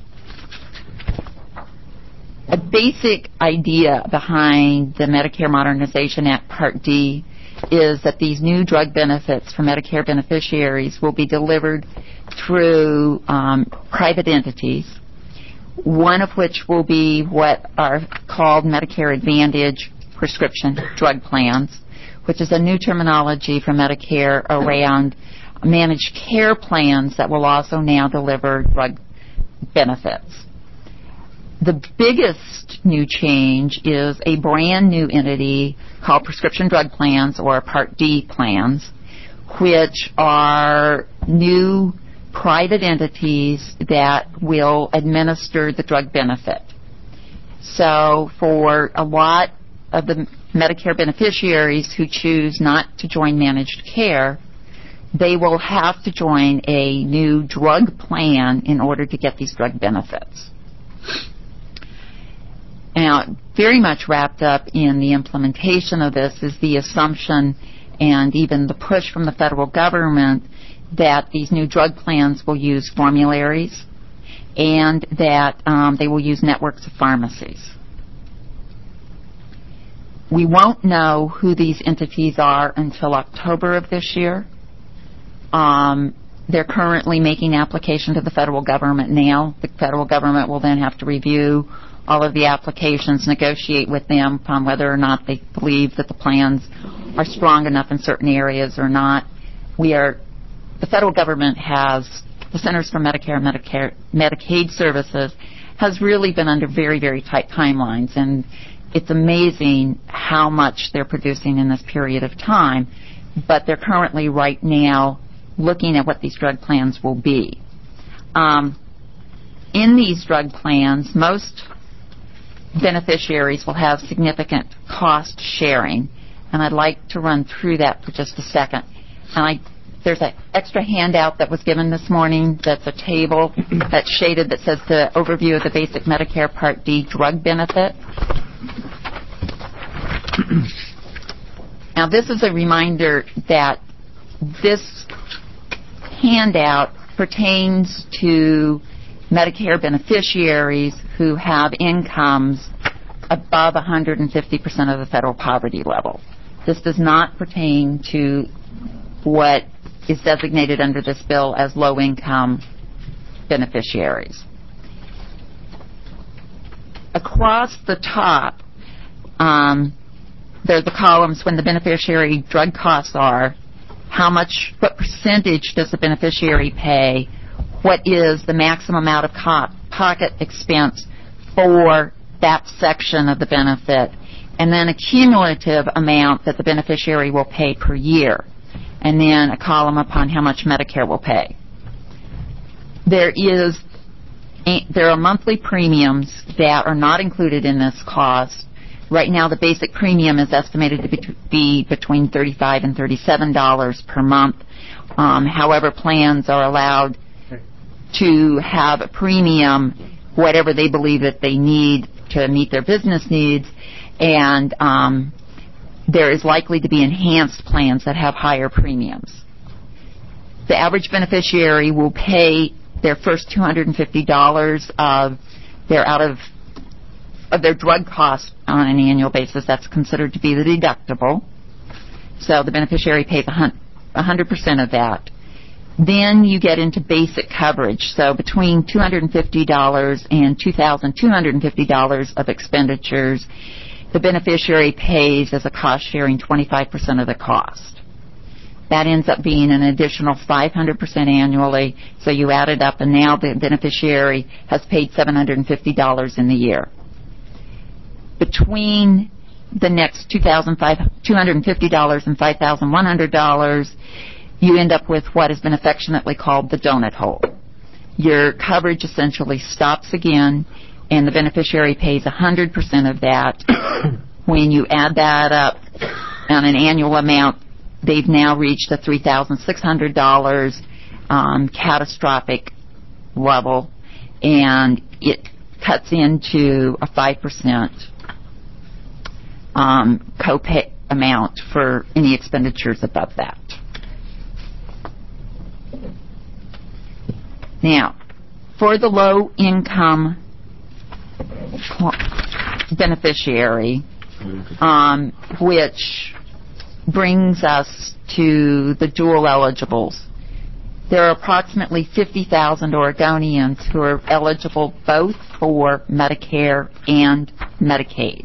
A basic idea behind the Medicare Modernization Act Part D is that these new drug benefits for Medicare beneficiaries will be delivered through private entities, one of which will be what are called Medicare Advantage prescription drug plans, which is a new terminology for Medicare around managed care plans that will also now deliver drug benefits. The biggest new change is a brand new entity called Prescription Drug Plans, or Part D plans, which are new private entities that will administer the drug benefit. So for a lot of the Medicare beneficiaries who choose not to join managed care, they will have to join a new drug plan in order to get these drug benefits. Now, very much wrapped up in the implementation of this is the assumption and even the push from the federal government that these new drug plans will use formularies and that they will use networks of pharmacies. We won't know who these entities are until October of this year. They're currently making application to the federal government now. The federal government will then have to review all of the applications, negotiate with them on whether or not they believe that the plans are strong enough in certain areas or not. The federal government has, the Centers for Medicare and Medicaid Services has really been under very, very tight timelines, and it's amazing how much they're producing in this period of time. but they're currently right now looking at what these drug plans will be. In these drug plans, most beneficiaries will have significant cost sharing, and I'd like to run through that for just a second. And there's an extra handout that was given this morning that's a table that's shaded that says the overview of the basic Medicare Part D drug benefit. Now, this is a reminder that this handout pertains to Medicare beneficiaries who have incomes above 150% of the federal poverty level. This does not pertain to what is designated under this bill as low-income beneficiaries. Across the top, there's the columns when the beneficiary drug costs are, what percentage does the beneficiary pay, what is the maximum out of pocket expense for that section of the benefit, and then a cumulative amount that the beneficiary will pay per year, and then a column upon how much Medicare will pay. There are monthly premiums that are not included in this cost. Right now, the basic premium is estimated to be between $35 and $37 per month. However, plans are allowed to have a premium, whatever they believe that they need to meet their business needs, and there is likely to be enhanced plans that have higher premiums. The average beneficiary will pay their first $250 of their drug costs on an annual basis. That's considered to be the deductible. So the beneficiary pays 100% of that. Then you get into basic coverage. So between $250 and $2,250 of expenditures, the beneficiary pays as a cost sharing 25% of the cost. That ends up being an additional 500% annually. So you add it up, and now the beneficiary has paid $750 in the year. Between the next $250 and $5,100, you end up with what has been affectionately called the donut hole. Your coverage essentially stops again, and the beneficiary pays 100% of that. When you add that up on an annual amount, they've now reached the $3,600 catastrophic level, and it cuts into a 5% copay amount for any expenditures above that. Now, for the low-income beneficiary, which brings us to the dual eligibles, there are approximately 50,000 Oregonians who are eligible both for Medicare and Medicaid.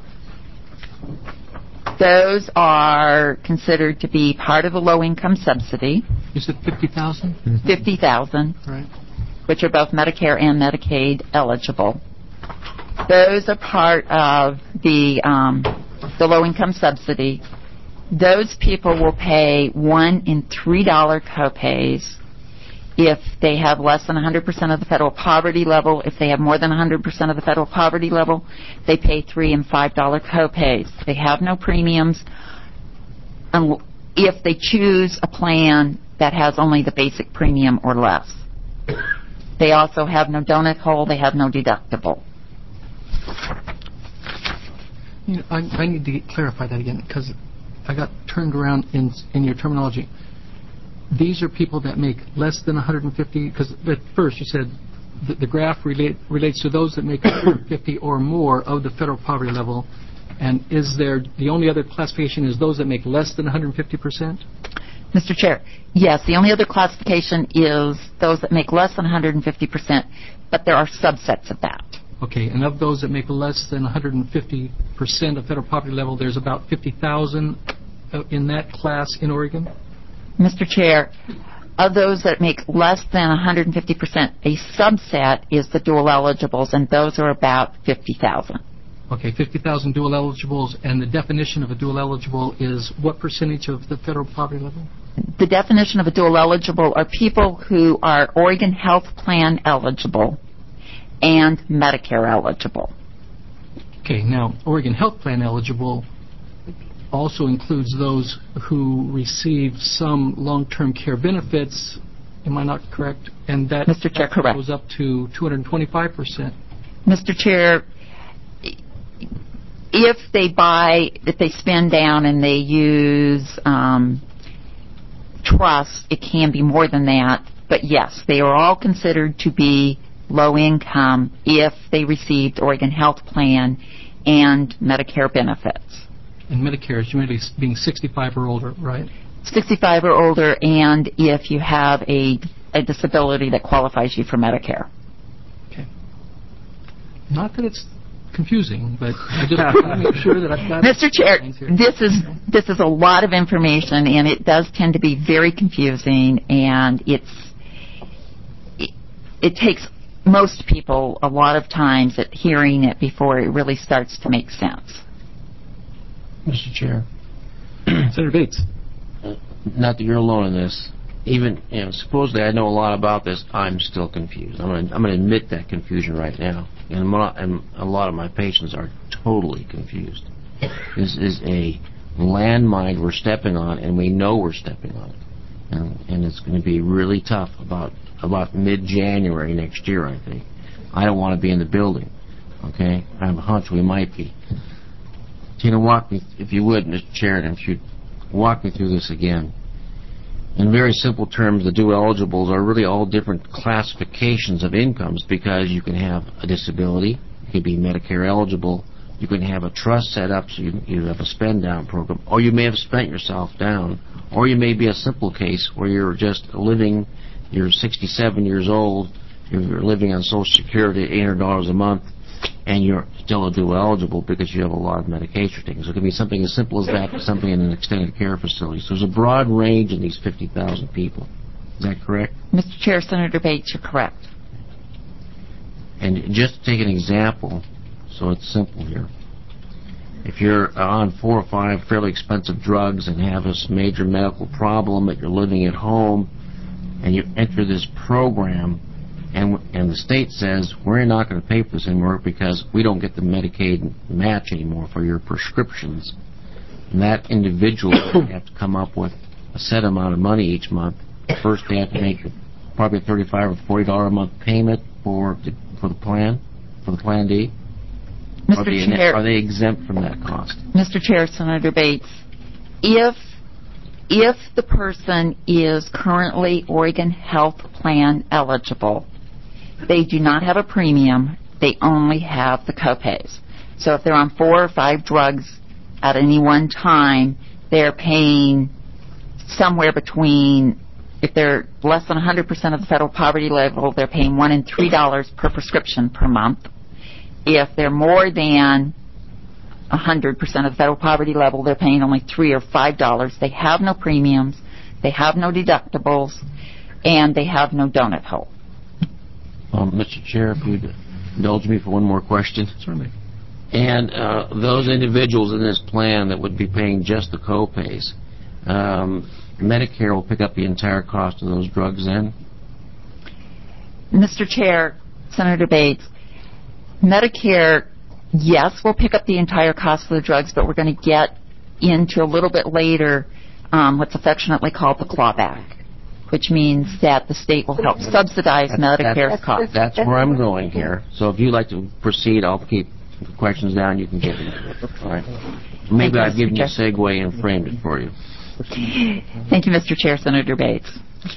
Those are considered to be part of the low-income subsidy. You said 50,000? 50,000, right, which are both Medicare and Medicaid eligible. Those are part of the low-income subsidy. Those people will pay $1 and $3 copays if they have less than 100% of the federal poverty level. If they have more than 100% of the federal poverty level, they pay $3 and $5 copays. They have no premiums if they choose a plan that has only the basic premium or less. They also have no donut hole. They have no deductible. I need to clarify that again, because I got turned around in your terminology. These are people that make less than 150, because at first you said the graph relates to those that make 150 or more of the federal poverty level, and is there the only other classification is those that make less than 150%? Mr. Chair, yes, the only other classification is those that make less than 150%, but there are subsets of that. Okay, and of those that make less than 150% of federal poverty level, there's about 50,000 in that class in Oregon? Mr. Chair, of those that make less than 150%, a subset is the dual eligibles, and those are about 50,000. Okay, 50,000 dual eligibles, and the definition of a dual eligible is what percentage of the federal poverty level? The definition of a dual eligible are people who are Oregon Health Plan eligible and Medicare eligible. Okay, now, Oregon Health Plan eligible also includes those who receive some long-term care benefits. Am I not correct? And that Mr. Chair, correct. Goes up to 225%. Mr. Chair, if they spend down and they use trust, it can be more than that. But yes, they are all considered to be low income if they received Oregon Health Plan and Medicare benefits. And Medicare is usually being 65 or older, right? 65 or older, and if you have a disability that qualifies you for Medicare. Okay. Not that it's confusing, but I just want to make sure that I've got... Mr. Chair, this is a lot of information, and it does tend to be very confusing, and it takes most people a lot of times at hearing it before it really starts to make sense. Mr. Chair. Senator Bates. Not that you're alone in this. Even, supposedly I know a lot about this, I'm still confused. I'm going to admit that confusion right now. And a lot of my patients are totally confused. This is a landmine we're stepping on, and we know we're stepping on it. And it's going to be really tough about mid-January next year, I think. I don't want to be in the building, okay? I have a hunch we might be. Tina, walk me, if you would, Mr. Chair, and if you'd walk me through this again. In very simple terms, the dual eligibles are really all different classifications of incomes because you can have a disability, you can be Medicare eligible, you can have a trust set up so you have a spend-down program, or you may have spent yourself down, or you may be a simple case where you're just living, you're 67 years old, you're living on Social Security at $800 a month, and you're still a dual eligible because you have a lot of medication taken. So it can be something as simple as that to something in an extended care facility. So there's a broad range in these 50,000 people. Is that correct? Mr. Chair, Senator Bates, you're correct. And just to take an example, so it's simple here. If you're on 4 or 5 fairly expensive drugs and have this major medical problem that you're living at home, and you enter this program, and the state says, we're not going to pay for this anymore because we don't get the Medicaid match anymore for your prescriptions. And that individual would have to come up with a set amount of money each month. First, they have to make probably a $35 or $40 a month payment for the plan D. Mr. Chair, are they exempt from that cost? Mr. Chair, Senator Bates, if the person is currently Oregon Health Plan eligible, they do not have a premium, they only have the copays. So if they're on 4 or 5 drugs at any one time, they're paying somewhere between, if they're less than 100% of the federal poverty level, they're paying $1 and $3 per prescription per month. If they're more than 100% of the federal poverty level, they're paying only $3 or $5. They have no premiums, they have no deductibles, and they have no donut hole. Mr. Chair, if you'd indulge me for one more question. Certainly. And those individuals in this plan that would be paying just the co-pays, Medicare will pick up the entire cost of those drugs then? Mr. Chair, Senator Bates, Medicare, yes, will pick up the entire cost of the drugs, but we're going to get into a little bit later what's affectionately called the clawback, which means that the state will help subsidize Medicare's costs. That's where I'm going here. So if you'd like to proceed, I'll keep the questions down. You can get them. All right. Maybe I've given you a segue and framed it for you. Thank you, Mr. Chair, Senator Bates.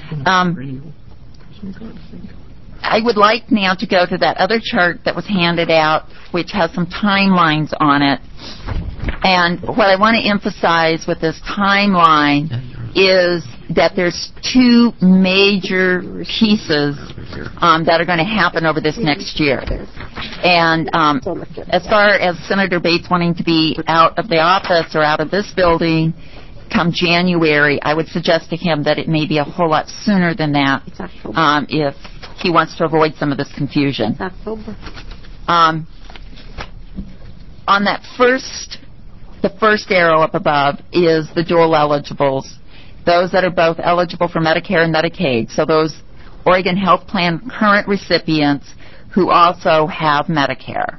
I would like now to go to that other chart that was handed out, which has some timelines on it. And what I want to emphasize with this timeline is that there's 2 major pieces that are going to happen over this next year. And as far as Senator Bates wanting to be out of the office or out of this building come January, I would suggest to him that it may be a whole lot sooner than that if he wants to avoid some of this confusion. on that the first arrow up above is the dual eligibles, those that are both eligible for Medicare and Medicaid. So those Oregon Health Plan current recipients who also have Medicare.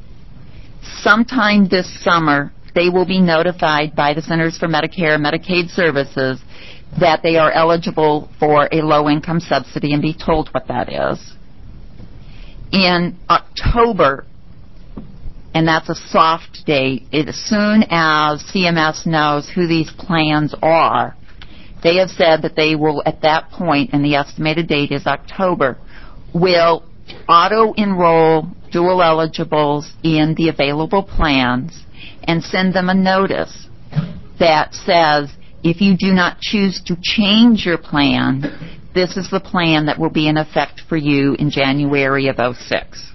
Sometime this summer, they will be notified by the Centers for Medicare and Medicaid Services that they are eligible for a low-income subsidy and be told what that is. In October, and that's a soft date, as soon as CMS knows who these plans are, they have said that they will, at that point, and the estimated date is October, will auto-enroll dual eligibles in the available plans and send them a notice that says, if you do not choose to change your plan, this is the plan that will be in effect for you in January of 2006.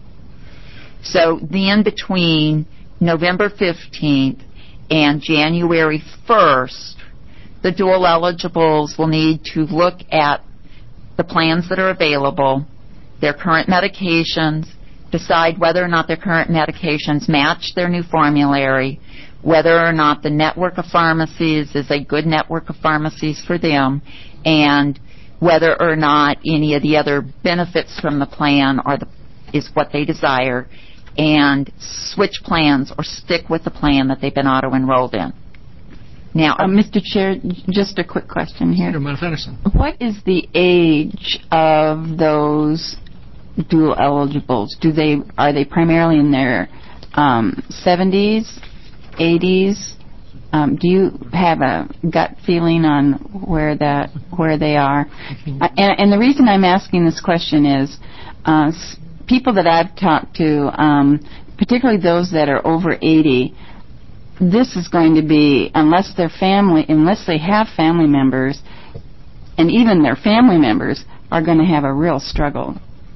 So then between November 15th and January 1st, the dual eligibles will need to look at the plans that are available, their current medications, decide whether or not their current medications match their new formulary, whether or not the network of pharmacies is a good network of pharmacies for them, and whether or not any of the other benefits from the plan is what they desire, and switch plans or stick with the plan that they've been auto-enrolled in. Now, Mr. Chair, just a quick question here. Senator Anderson. What is the age of those dual eligibles? Are they primarily in their 70s, 80s? Do you have a gut feeling on where they are? And the reason I'm asking this question is people that I've talked to, particularly those that are over 80, this is going to be, unless they have family members, and even their family members are going to have a real struggle.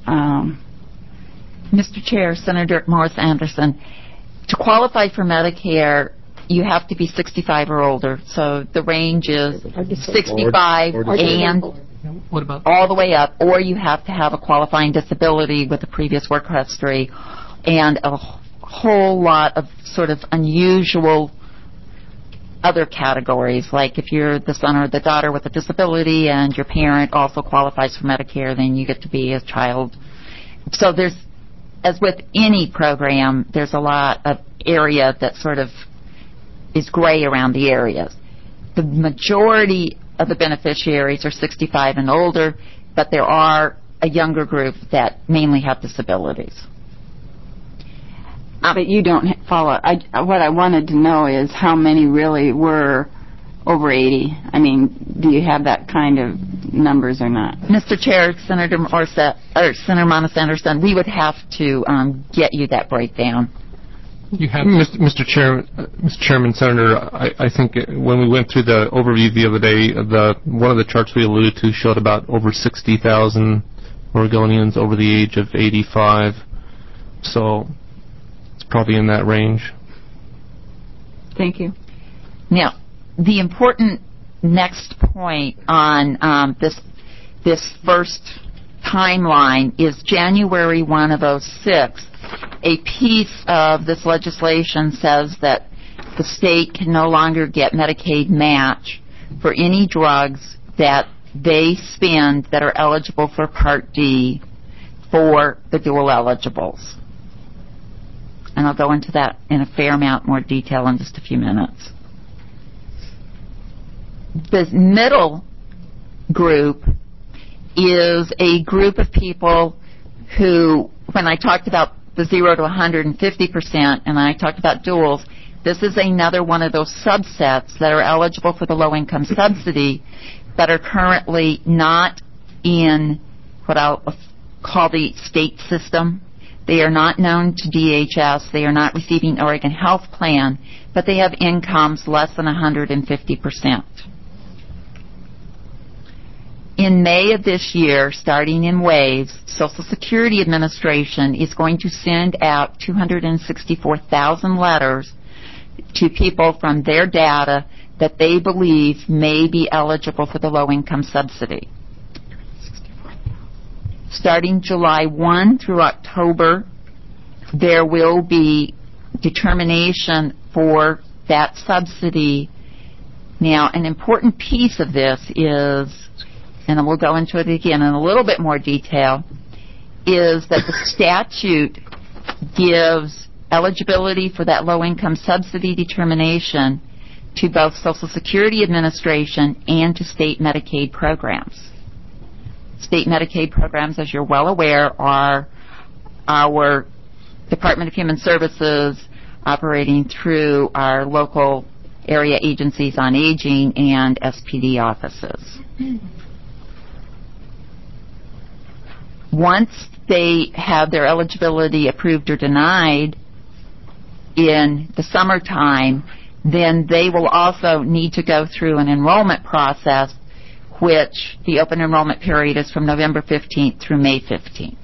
Mr. Chair, Senator Morris Anderson, to qualify for Medicare, you have to be 65 or older. So the range is 65 and what about all the way up, or you have to have a qualifying disability with a previous work history and a whole lot of sort of unusual other categories, like if you're the son or the daughter with a disability and your parent also qualifies for Medicare, then you get to be a child. So there's, as with any program, there's a lot of area that sort of is gray around the areas. The majority of the beneficiaries are 65 and older, but there are a younger group that mainly have disabilities. But you don't follow. What I wanted to know is how many really were over 80. I mean, do you have that kind of numbers or not? Mr. Chair, Senator Morris Anderson, we would have to get you that breakdown. You have Mr. Chairman, Senator, I think when we went through the overview the other day, one of the charts we alluded to showed about over 60,000 Oregonians over the age of 85. So it's probably in that range. Thank you. Now, the important next point on this first timeline is January 1 of 2006. A piece of this legislation says that the state can no longer get Medicaid match for any drugs that they spend that are eligible for Part D for the dual eligibles. And I'll go into that in a fair amount more detail in just a few minutes. The middle group is a group of people who, when I talked about the 0 to 150%, and I talked about duals, this is another one of those subsets that are eligible for the low-income subsidy that are currently not in what I'll call the state system. They are not known to DHS. They are not receiving Oregon Health Plan, but they have incomes less than 150%. In May of this year, starting in waves, Social Security Administration is going to send out 264,000 letters to people from their data that they believe may be eligible for the low-income subsidy. Starting July 1 through October, there will be determination for that subsidy. Now, an important piece of this is, and we'll go into it again in a little bit more detail, is that the statute gives eligibility for that low-income subsidy determination to both Social Security Administration and to state Medicaid programs. State Medicaid programs, as you're well aware, are our Department of Human Services operating through our local area agencies on aging and SPD offices. Once they have their eligibility approved or denied in the summertime, then they will also need to go through an enrollment process, which the open enrollment period is from November 15th through May 15th.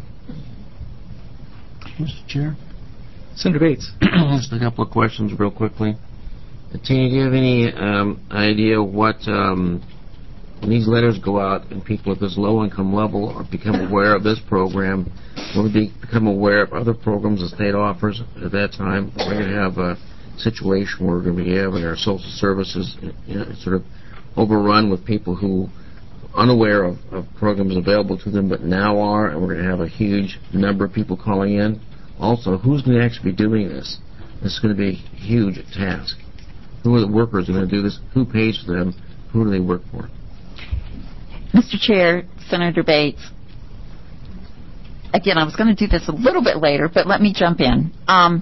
Mr. Chair? Senator Bates. Just a couple of questions real quickly. Tina, do you have any idea what, when these letters go out and people at this low-income level are become aware of this program, will they become aware of other programs the state offers at that time? We're going to have a situation where we're going to be having our social services sort of overrun with people who are unaware of programs available to them but now are, and we're going to have a huge number of people calling in. Also, who's going to actually be doing this? This is going to be a huge task. Who are the workers going to do this? Who pays for them? Who do they work for? Mr. Chair, Senator Bates, again, I was going to do this a little bit later, but let me jump in.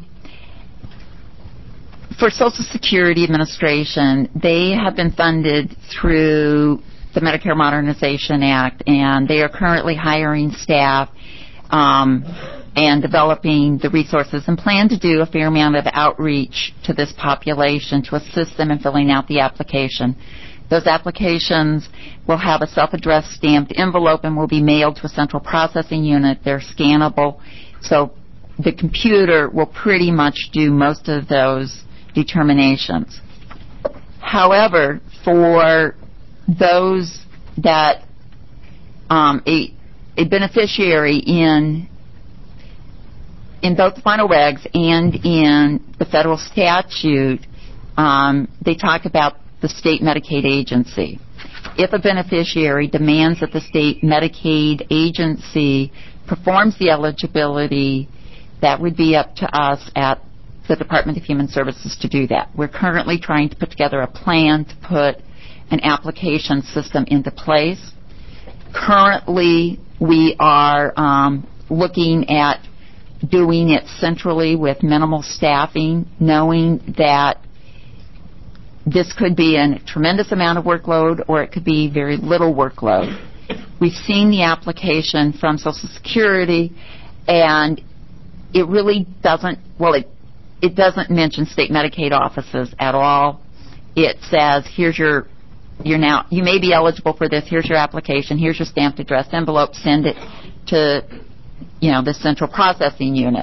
For Social Security Administration, they have been funded through the Medicare Modernization Act, and they are currently hiring staff and developing the resources and plan to do a fair amount of outreach to this population to assist them in filling out the application. Those applications will have a self-addressed stamped envelope and will be mailed to a central processing unit. They're scannable, so the computer will pretty much do most of those determinations. However, for those that a beneficiary in both the final regs and in the federal statute, they talk about the state Medicaid agency. If a beneficiary demands that the state Medicaid agency performs the eligibility, that would be up to us at the Department of Human Services to do that. We're currently trying to put together a plan to put an application system into place. Currently, we are looking at doing it centrally with minimal staffing, knowing that this could be a tremendous amount of workload or it could be very little workload. We've seen the application from Social Security, and it really doesn't, it doesn't mention state Medicaid offices at all. It says, here's you may be eligible for this, here's your application, here's your stamped addressed envelope, send it to, the central processing unit.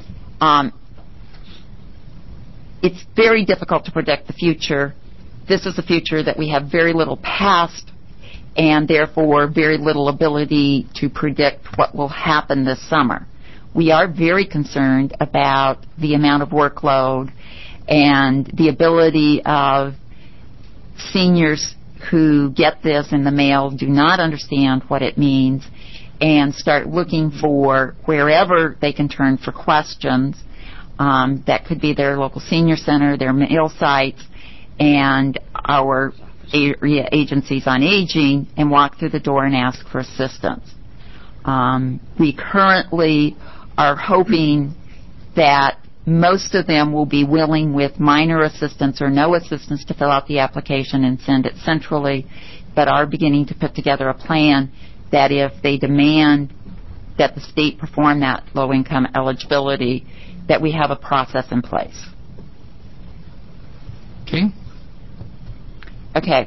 It's very difficult to predict the future. This is a future that we have very little past and therefore very little ability to predict what will happen this summer. We are very concerned about the amount of workload and the ability of seniors who get this in the mail, do not understand what it means, and start looking for wherever they can turn for questions. That could be their local senior center, their mail sites, and our area agencies on aging, and walk through the door and ask for assistance. We currently are hoping that most of them will be willing with minor assistance or no assistance to fill out the application and send it centrally, but are beginning to put together a plan that if they demand that the state perform that low-income eligibility, that we have a process in place. Okay.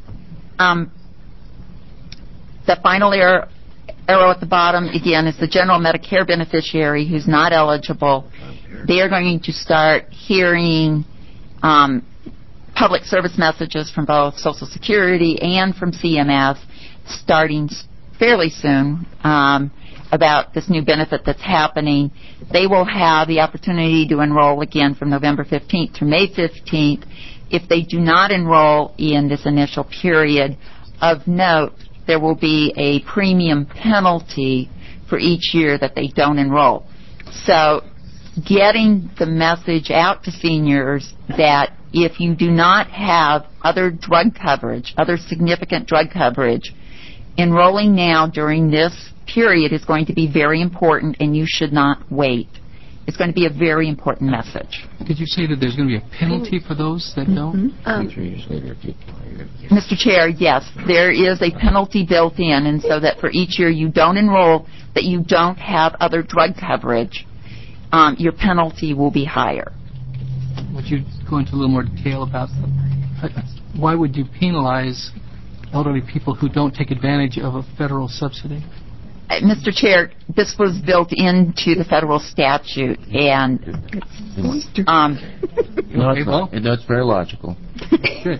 The final arrow at the bottom, again, is the general Medicare beneficiary who's not eligible. They are going to start hearing public service messages from both Social Security and from CMS starting fairly soon. about this new benefit that's happening, they will have the opportunity to enroll again from November 15th through May 15th. If they do not enroll in this initial period, of note, there will be a premium penalty for each year that they don't enroll. So getting the message out to seniors that if you do not have other drug coverage, other significant drug coverage, enrolling now during this period is going to be very important, and you should not wait. It's going to be a very important message. Did you say that there's going to be a penalty for those that don't? Mr. Chair, yes, there is a penalty built in, and so that for each year you don't enroll, that you don't have other drug coverage, your penalty will be higher. Would you go into a little more detail about why would you penalize elderly people who don't take advantage of a federal subsidy? Mr. Chair, this was built into the federal statute, and it's very logical. Good.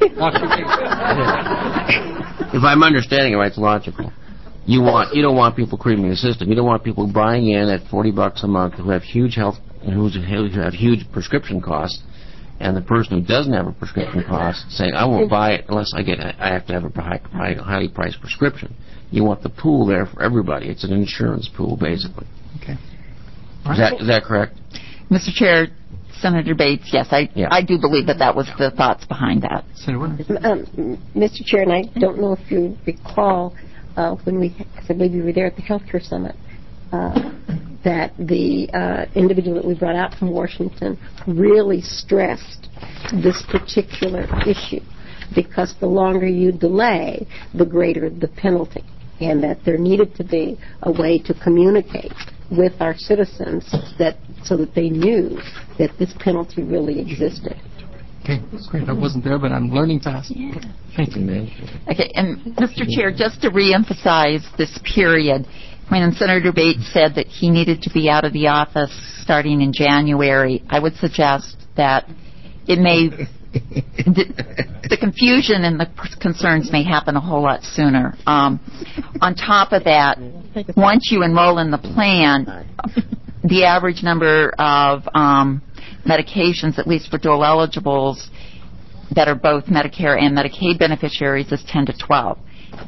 If I'm understanding it right, it's logical. You don't want people creaming the system. You don't want people buying in at $40 a month who have huge health, who have huge prescription costs, and the person who doesn't have a prescription cost saying, "I won't buy it unless I have to have a highly priced prescription." You want the pool there for everybody. It's an insurance pool, basically. Okay. Is that correct? Mr. Chair, Senator Bates, yes, I do believe that was the thoughts behind that. Mr. Chair, and I don't know if you recall when because I believe you were there at the healthcare summit, that the individual that we brought out from Washington really stressed this particular issue, because the longer you delay, the greater the penalty, and that there needed to be a way to communicate with our citizens so that they knew that this penalty really existed. Okay, great. I wasn't there, but I'm learning fast. Yeah. Thank you. Okay, and Mr. Chair, just to reemphasize this period, when Senator Bates said that he needed to be out of the office starting in January, I would suggest that it may the confusion and the concerns may happen a whole lot sooner. On top of that, once you enroll in the plan, the average number of medications, at least for dual eligibles, that are both Medicare and Medicaid beneficiaries, is 10 to 12.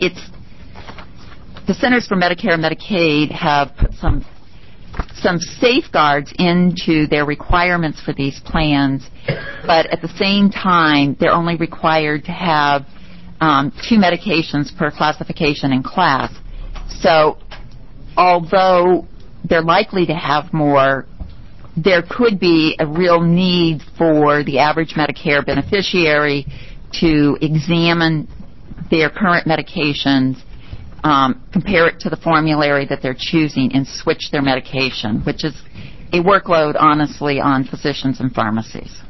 The Centers for Medicare and Medicaid have put some safeguards into their requirements for these plans, but at the same time, they're only required to have 2 medications per classification and class. So although they're likely to have more, there could be a real need for the average Medicare beneficiary to examine their current medications, compare it to the formulary that they're choosing, and switch their medication, which is a workload, honestly, on physicians and pharmacies.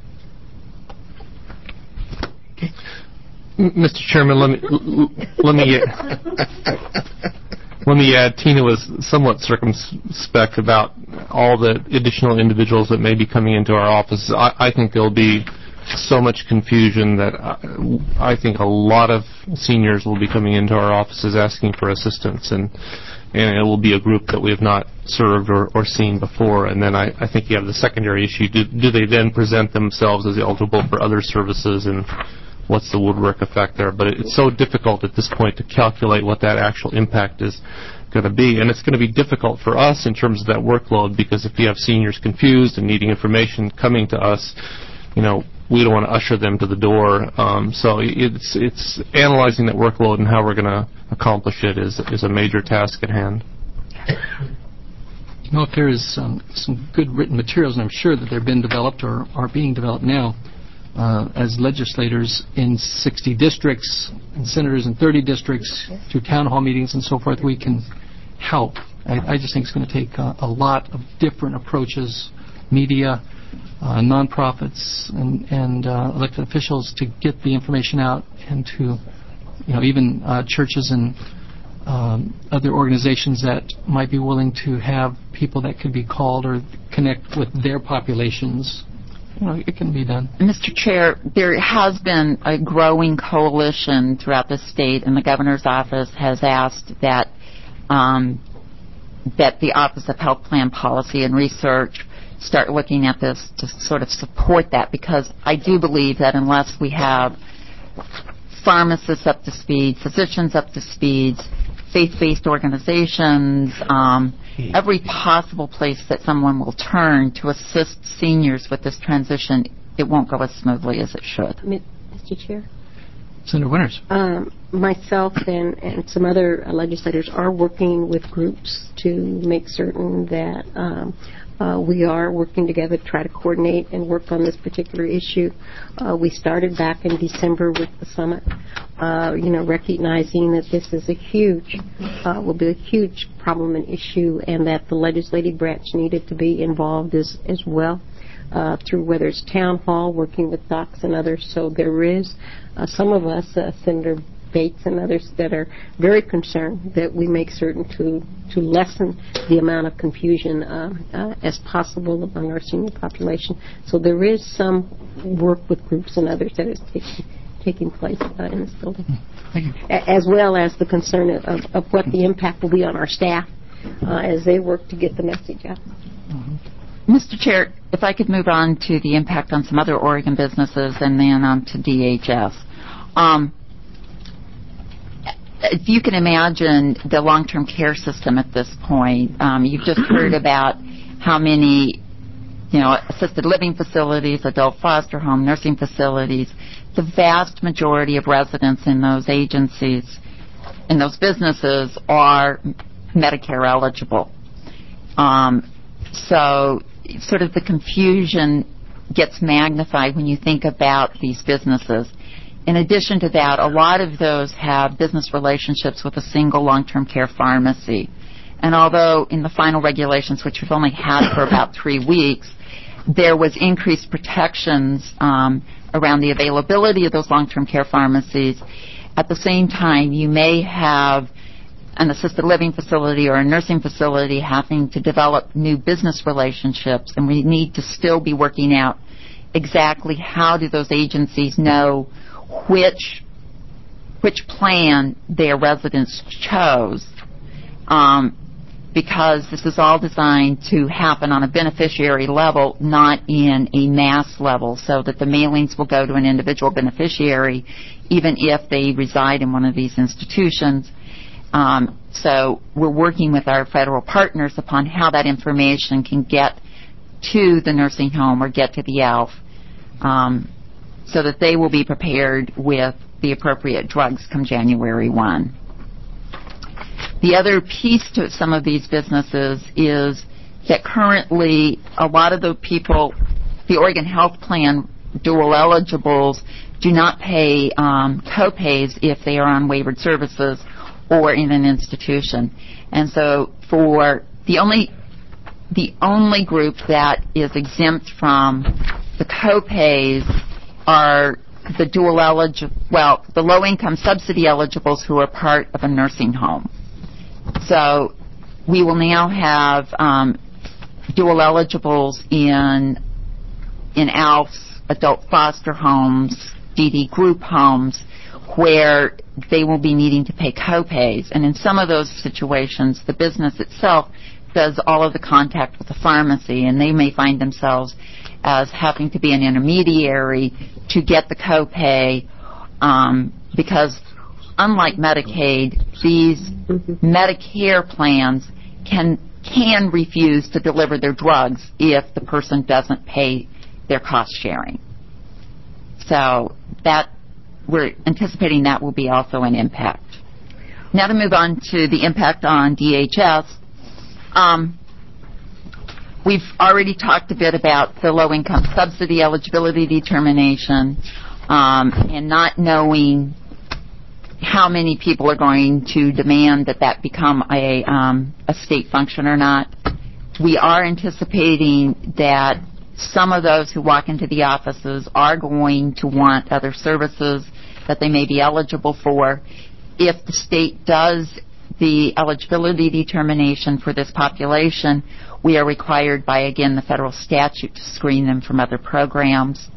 Okay. Mr. Chairman, let me add, Tina was somewhat circumspect about all the additional individuals that may be coming into our offices. I think there'll be so much confusion that I think a lot of seniors will be coming into our offices asking for assistance, and it will be a group that we have not served or seen before. And then I think you have the secondary issue. Do they then present themselves as eligible for other services, and what's the woodwork effect there? But it's so difficult at this point to calculate what that actual impact is going to be. And it's going to be difficult for us in terms of that workload, because if you have seniors confused and needing information coming to us, we don't want to usher them to the door. So it's analyzing that workload and how we're going to accomplish it is a major task at hand. If there is some good written materials, and I'm sure that they've been developed or are being developed now, as legislators in 60 districts and senators in 30 districts through town hall meetings and so forth, we can help. I just think it's going to take a lot of different approaches, media, nonprofits, and elected officials to get the information out, and to even churches and other organizations that might be willing to have people that could be called or connect with their populations. It can be done. Mr. Chair, there has been a growing coalition throughout the state, and the governor's office has asked that that the Office of Health Plan Policy and Research start looking at this to sort of support that, because I do believe that unless we have pharmacists up to speed, physicians up to speed, faith-based organizations, every possible place that someone will turn to assist seniors with this transition, it won't go as smoothly as it should. Mr. Chair? Senator Winters. Myself and some other legislators are working with groups to make certain that we are working together to try to coordinate and work on this particular issue. We started back in December with the summit, recognizing that this is will be a huge problem and issue, and that the legislative branch needed to be involved as well. Through whether it's town hall, working with docs and others. So there is some of us, Senator Bates and others, that are very concerned that we make certain to lessen the amount of confusion as possible among our senior population. So there is some work with groups and others that is taking place in this building. Thank you. As well as the concern of what the impact will be on our staff as they work to get the message out. Mm-hmm. Mr. Chair, if I could move on to the impact on some other Oregon businesses and then on to DHS. If you can imagine the long-term care system at this point, you've just heard about how many, assisted living facilities, adult foster home, nursing facilities. The vast majority of residents in those agencies, in those businesses, are Medicare eligible. So sort of the confusion gets magnified when you think about these businesses. In addition to that, a lot of those have business relationships with a single long-term care pharmacy. And although in the final regulations, which we've only had for about 3 weeks, there was increased protections around the availability of those long-term care pharmacies, at the same time, you may have an assisted living facility or a nursing facility having to develop new business relationships, and we need to still be working out exactly how do those agencies know which plan their residents chose, because this is all designed to happen on a beneficiary level, not in a mass level, so that the mailings will go to an individual beneficiary even if they reside in one of these institutions. So we're working with our federal partners upon how that information can get to the nursing home or get to the ALF, so that they will be prepared with the appropriate drugs come January 1. The other piece to some of these businesses is that currently a lot of the people, the Oregon Health Plan dual eligibles, do not pay co-pays if they are on waivered services or in an institution. And so for the only group that is exempt from the co-pays are the the low-income subsidy eligibles who are part of a nursing home. So we will now have dual eligibles in ALFs, adult foster homes, DD group homes, where they will be needing to pay co-pays. And in some of those situations, the business itself does all of the contact with the pharmacy, and they may find themselves as having to be an intermediary to get the co-pay, because unlike Medicaid, these Medicare plans can refuse to deliver their drugs if the person doesn't pay their cost sharing. So that we're anticipating that will be also an impact. Now to move on to the impact on DHS. We've already talked a bit about the low-income subsidy eligibility determination, and not knowing how many people are going to demand that become a state function or not. We are anticipating that some of those who walk into the offices are going to want other services that they may be eligible for. If the state does the eligibility determination for this population, we are required by, again, the federal statute to screen them from other programs.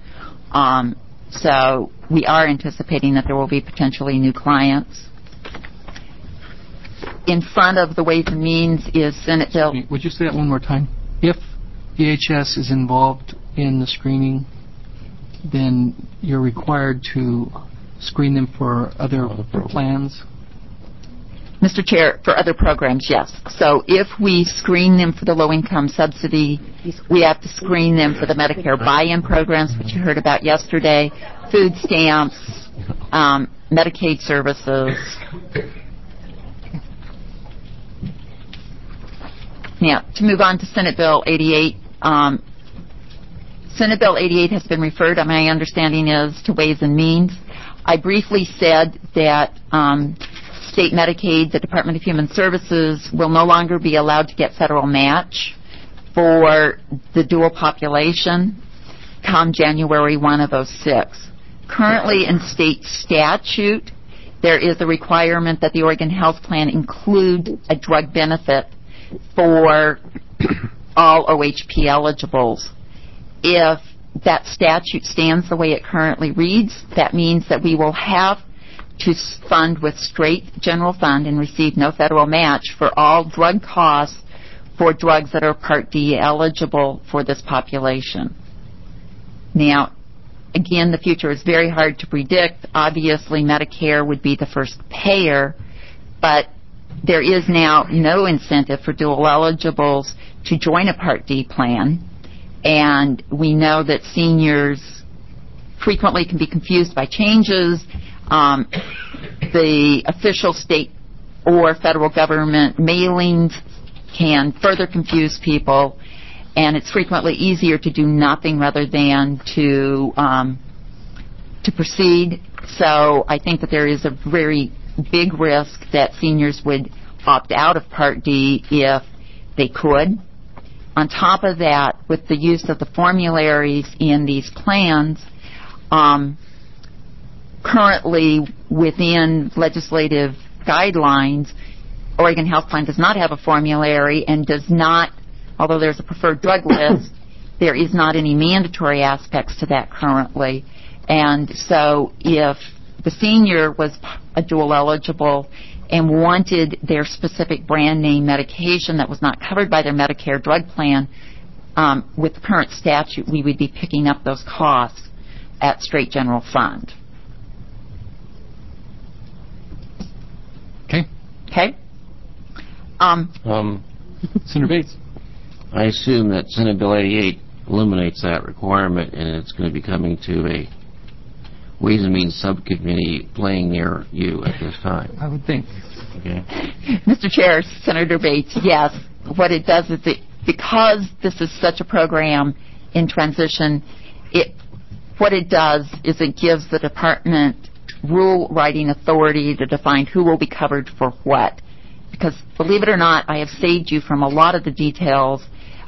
So we are anticipating that there will be potentially new clients. in front of the Ways and Means is Senate Bill. Would you say that one more time? If DHS is involved in the screening, then you're required to screen them for other plans? Mr. Chair, for other programs, yes. So if we screen them for the low-income subsidy, we have to screen them for the Medicare buy-in programs, which you heard about yesterday, food stamps, Medicaid services. Now, to move on to Senate Bill 88, Senate Bill 88 has been referred, my understanding is, to Ways and Means. I briefly said that state Medicaid, the Department of Human Services, will no longer be allowed to get federal match for the dual population come January 1 of 2006. Currently in state statute, there is a requirement that the Oregon Health Plan include a drug benefit for all OHP eligibles. If that statute stands the way it currently reads, that means that we will have to fund with straight general fund and receive no federal match for all drug costs for drugs that are Part D eligible for this population. Now, again, the future is very hard to predict. Obviously, Medicare would be the first payer, but there is now no incentive for dual eligibles to join a Part D plan, and we know that seniors frequently can be confused by changes. The official state or federal government mailings can further confuse people, and it's frequently easier to do nothing rather than to proceed. So I think that there is a very big risk that seniors would opt out of Part D if they could. On top of that, with the use of the formularies in these plans, currently within legislative guidelines, Oregon Health Plan does not have a formulary and does not, although there's a preferred drug list, there is not any mandatory aspects to that currently. And so if the senior was a dual eligible and wanted their specific brand name medication that was not covered by their Medicare drug plan, with the current statute, we would be picking up those costs at straight general fund. Okay. Okay? Senator Bates. I assume that Senate Bill 88 eliminates that requirement, and it's going to be coming to a Ways and Means subcommittee playing near you at this time. I would think. Okay. Mr. Chair, Senator Bates, yes. What it does is because this is such a program in transition, what it does is it gives the department rule-writing authority to define who will be covered for what. Because, believe it or not, I have saved you from a lot of the details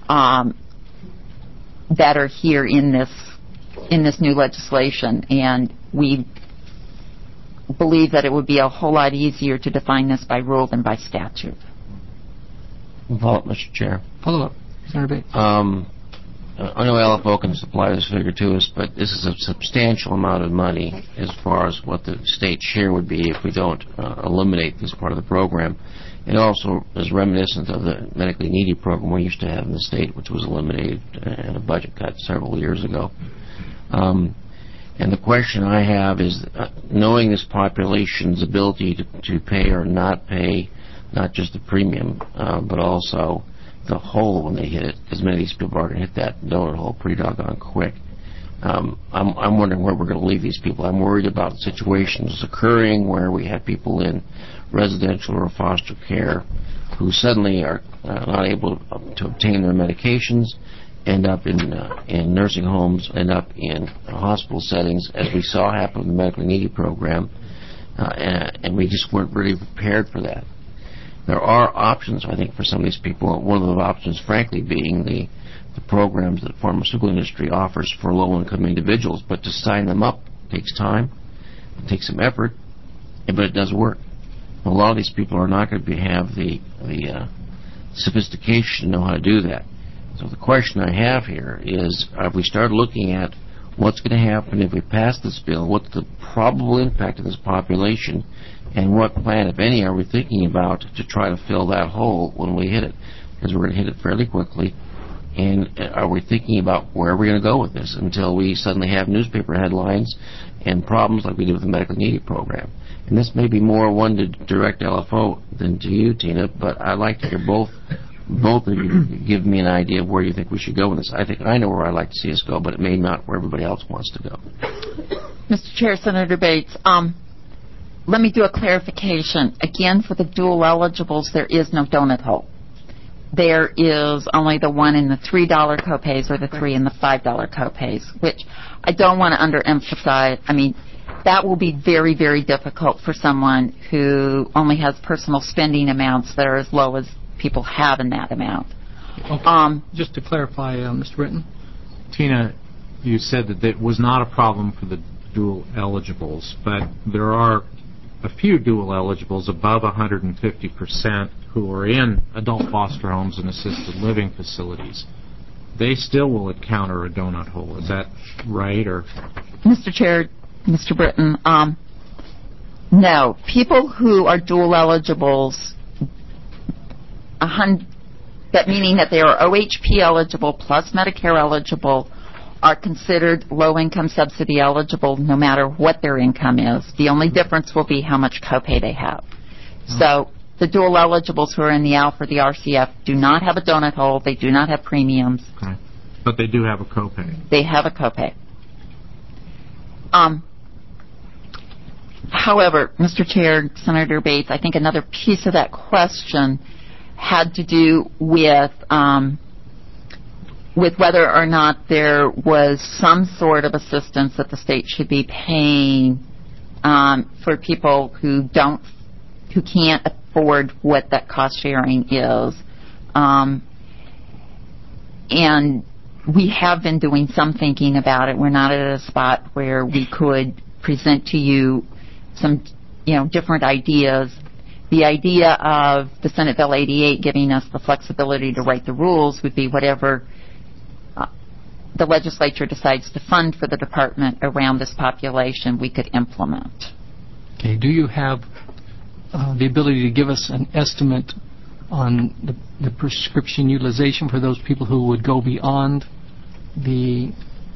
that are here in this new legislation, and we believe that it would be a whole lot easier to define this by rule than by statute. Follow up, Mr. Chair. Follow up, Senator Bates. I know LFO can supply this figure to us, but this is a substantial amount of money as far as what the state share would be if we don't eliminate this part of the program. It also is reminiscent of the medically needy program we used to have in the state, which was eliminated in a budget cut several years ago. And the question I have is, knowing this population's ability to pay or not pay, not just the premium, but also the hole when they hit it, because many of these people are going to hit that donut hole pretty doggone quick. I'm wondering where we're going to leave these people. I'm worried about situations occurring where we have people in residential or foster care who suddenly are not able to obtain their medications, end up in nursing homes, end up in hospital settings, as we saw happen in the medically needy program, and we just weren't really prepared for that. There are options, I think, for some of these people. One of the options, frankly, being the programs that the pharmaceutical industry offers for low-income individuals, but to sign them up takes time, it takes some effort, but it does work. A lot of these people are not going to have the sophistication to know how to do that. So the question I have here is, if we start looking at what's going to happen if we pass this bill, what's the probable impact of this population And what plan, if any, are we thinking about to try to fill that hole when we hit it? Because we're going to hit it fairly quickly. And are we thinking about where we're going to go with this until we suddenly have newspaper headlines and problems like we did with the medically needy program? And this may be more one to direct LFO than to you, Tina, but I'd like to hear both of you give me an idea of where you think we should go with this. I think I know where I'd like to see us go, but it may not where everybody else wants to go. Mr. Chair, Senator Bates, let me do a clarification. Again, for the dual eligibles, there is no donut hole. There is only the $1 and the $3 copays or the $3 and the $5 copays, which I don't want to underemphasize. I mean, that will be very, very difficult for someone who only has personal spending amounts that are as low as people have in that amount. Okay. Just to clarify, Mr. Britton. Tina, you said that it was not a problem for the dual eligibles, but there are a few dual eligibles above 150% who are in adult foster homes and assisted living facilities. They still will encounter a donut hole. Is that right? Or Mr. Chair, Mr. Britton, no. People who are dual eligibles, that meaning that they are OHP eligible plus Medicare eligible, are considered low-income subsidy eligible no matter what their income is. The only difference will be how much copay they have. So the dual eligibles who are in the ALF or the RCF do not have a donut hole. They do not have premiums. Okay. But they do have a copay. They have a copay. However, Mr. Chair, Senator Bates, I think another piece of that question had to do with whether or not there was some sort of assistance that the state should be paying for people who can't afford what that cost sharing is. And we have been doing some thinking about it. We're not at a spot where we could present to you some, different ideas. The idea of the Senate Bill 88 giving us the flexibility to write the rules would be whatever the legislature decides to fund for the department around this population, we could implement. Okay. Do you have the ability to give us an estimate on the prescription utilization for those people who would go beyond the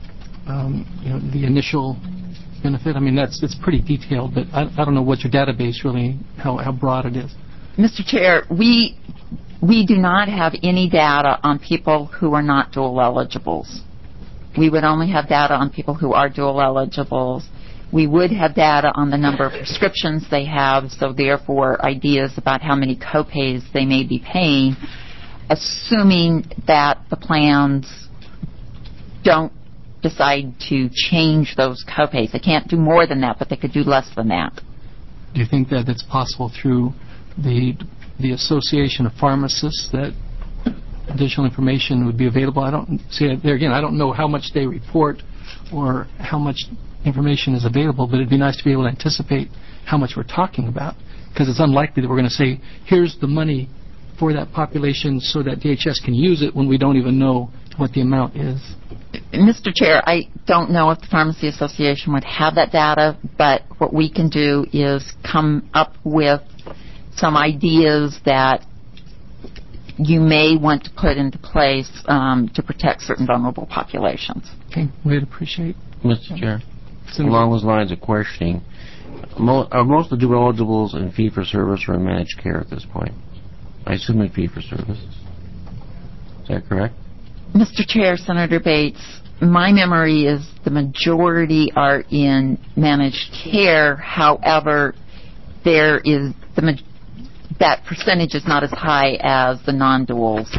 initial benefit? I mean, it's pretty detailed, but I don't know what your database really, how broad it is. Mr. Chair, we do not have any data on people who are not dual eligibles. We would only have data on people who are dual eligibles. We would have data on the number of prescriptions they have, so therefore ideas about how many copays they may be paying, assuming that the plans don't decide to change those copays. They can't do more than that, but they could do less than that. Do you think that it's possible through the Association of Pharmacists that additional information would be available? I don't see it there again. I don't know how much they report or how much information is available, but it'd be nice to be able to anticipate how much we're talking about, because it's unlikely that we're going to say, here's the money for that population so that DHS can use it when we don't even know what the amount is. Mr. Chair, I don't know if the Pharmacy Association would have that data, but what we can do is come up with some ideas that you may want to put into place to protect certain vulnerable populations. Okay, we'd appreciate. Mr. Chair, along those lines of questioning, are most of the dual eligibles in fee-for-service or in managed care at this point? I assume in fee-for-service. Is that correct? Mr. Chair, Senator Bates, my memory is the majority are in managed care. However, there is that percentage is not as high as the non-duals.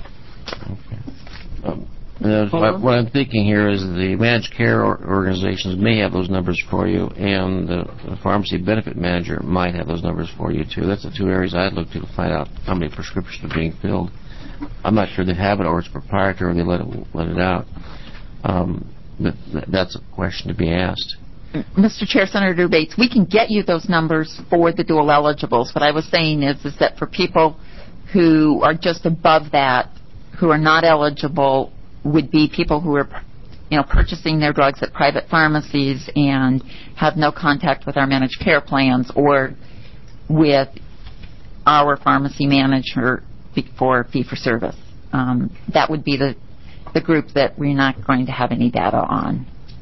Okay. What I'm thinking here is the managed care organizations may have those numbers for you, and the pharmacy benefit manager might have those numbers for you, too. That's the two areas I'd look to find out how many prescriptions are being filled. I'm not sure they have it or it's proprietary or they let it out. But that's a question to be asked. Mr. Chair, Senator Bates, we can get you those numbers for the dual eligibles. What I was saying is that for people who are just above that, who are not eligible, would be people who are, purchasing their drugs at private pharmacies and have no contact with our managed care plans, or with our pharmacy manager for fee-for-service. That would be the group that we're not going to have any data on.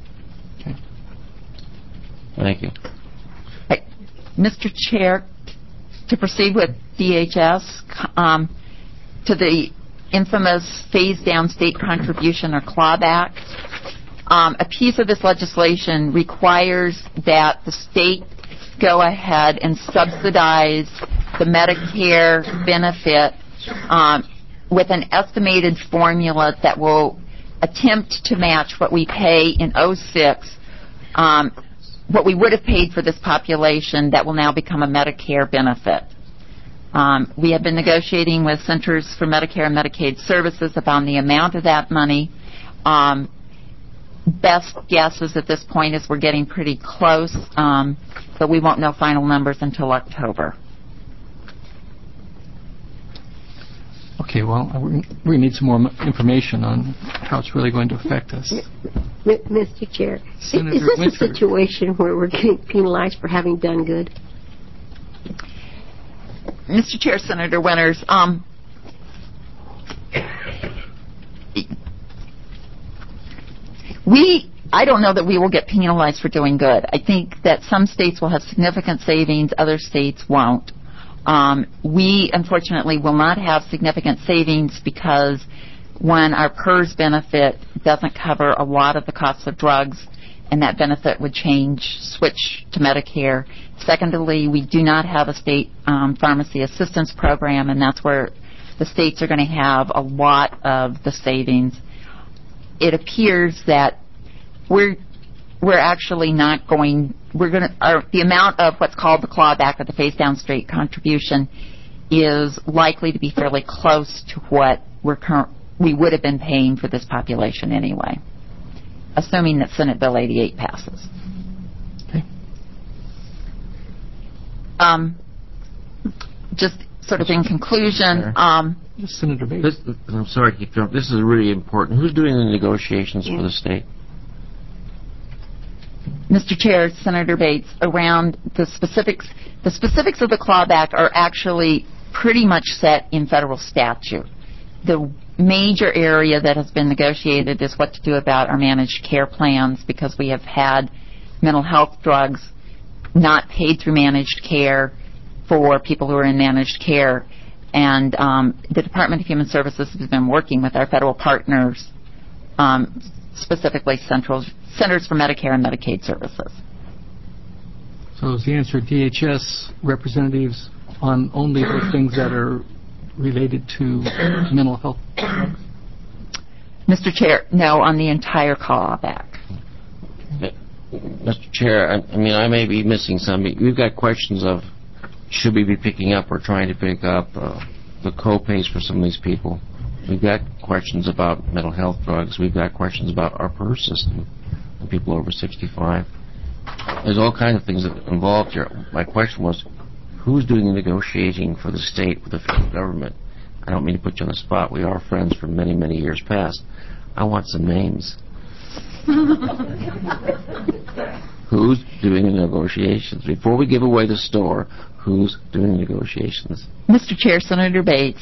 Thank you. Mr. Chair, to proceed with DHS, to the infamous phase-down state contribution or clawback, a piece of this legislation requires that the state go ahead and subsidize the Medicare benefit with an estimated formula that will attempt to match what we pay in 06, what we would have paid for this population that will now become a Medicare benefit. We have been negotiating with Centers for Medicare and Medicaid Services about the amount of that money. Best guesses at this point is we're getting pretty close, but we won't know final numbers until October. Okay, well, we need some more information on how it's really going to affect us. Mr. Chair, Senator is this Winters. a situation where we're getting penalized for having done good? Mr. Chair, Senator Winters, I don't know that we will get penalized for doing good. I think that some states will have significant savings, other states won't. We, unfortunately, will not have significant savings because when our PERS benefit doesn't cover a lot of the costs of drugs, and that benefit would switch to Medicare. Secondly, we do not have a state pharmacy assistance program, and that's where the states are going to have a lot of the savings. It appears that we're actually not going. The amount of what's called the clawback or the phase-down state contribution is likely to be fairly close to what we would have been paying for this population anyway, assuming that Senate Bill 88 passes. Okay. Just sort of in conclusion, Senator Bates. I'm sorry to keep interrupting. This is really important. Who's doing the negotiations for the state? Mr. Chair, Senator Bates, around the specifics of the clawback are actually pretty much set in federal statute. The major area that has been negotiated is what to do about our managed care plans, because we have had mental health drugs not paid through managed care for people who are in managed care. And the Department of Human Services has been working with our federal partners, specifically Centers for Medicare and Medicaid Services. So is the answer DHS representatives on only those things that are related to mental health drugs? Mr. Chair, no, on the entire clawback. Mr. Chair, I may be missing some. We've got questions of should we be picking up or trying to pick up the co-pays for some of these people. We've got questions about mental health drugs. We've got questions about our PERS system for people over 65. There's all kinds of things that are involved here. My question was, who's doing the negotiating for the state with the federal government? I don't mean to put you on the spot. We are friends for many, many years past. I want some names. Who's doing the negotiations? Before we give away the store, who's doing the negotiations? Mr. Chair, Senator Bates,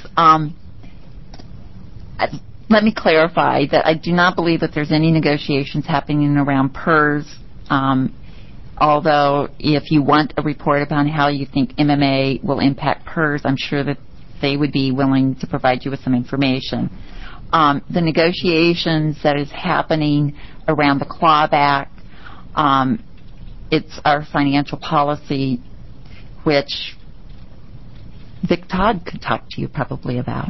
let me clarify that I do not believe that there's any negotiations happening around PERS, although if you want a report about how you think MMA will impact PERS, I'm sure that they would be willing to provide you with some information. The negotiations that is happening around the clawback, it's our financial policy, which Vic Todd could talk to you probably about.